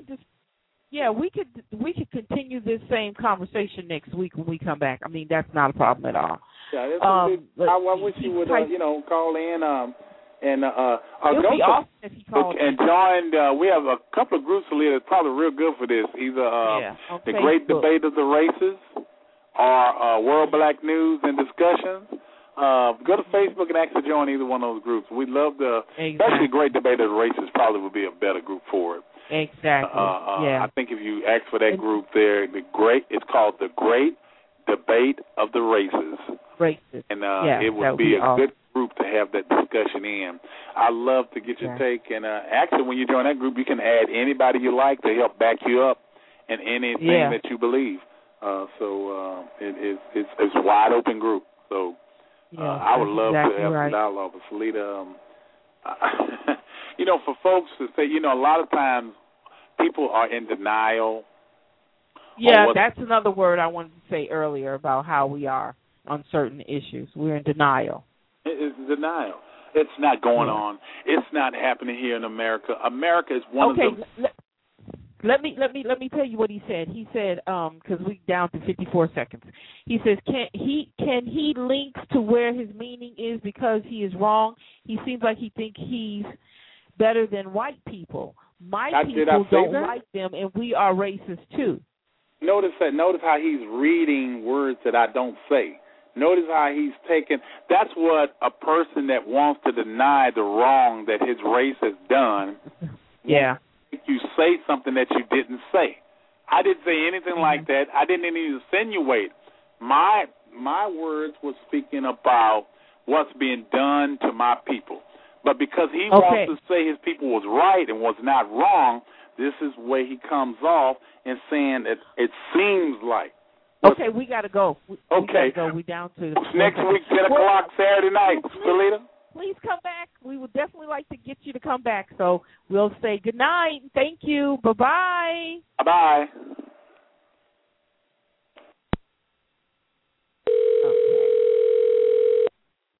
could continue this same conversation next week when we come back. I mean, that's not a problem at all. Yeah, I wish you would, call in and be awesome if he called and join. We have a couple of groups that's probably real good for this. Either the Great Debate of the Races, or World Black News and Discussions. Go to Facebook and actually join either one of those groups. We'd love to, especially Great Debate of the Races probably would be a better group for it. Exactly. I think if you ask for that group there, it's called the Great Debate of the Races. And it would be a good group to have that discussion in. I'd love to get your take. And actually, when you join that group, you can add anybody you like to help back you up in anything that you believe. It's a wide open group. So I would love to have some dialogue with Salita. For folks to say, a lot of times people are in denial. Yeah, that's another word I wanted to say earlier about how we are on certain issues. We're in denial. It's denial. It's not going on. It's not happening here in America. America is one of the... Let me tell you what he said. He said, because we're down to 54 seconds. He says, can he link to where his meaning is because he is wrong? He seems like he thinks he's better than white people. My Did I people say don't that? like them, and we are racist too. Notice how he's reading words that I don't say. Notice how he's taking. That's what a person that wants to deny the wrong that his race has done. Yeah. You say something that you didn't say. I didn't say anything like that. I didn't even insinuate. My words were speaking about what's being done to my people. But because he wants to say his people was right and was not wrong, this is where he comes off and saying that it seems like. Okay, we got to go. We okay. Gotta go. We down to next week, 10 o'clock Saturday night, Philita. Please come back. We would definitely like to get you to come back. So we'll say good night. Thank you. Bye-bye. Bye-bye.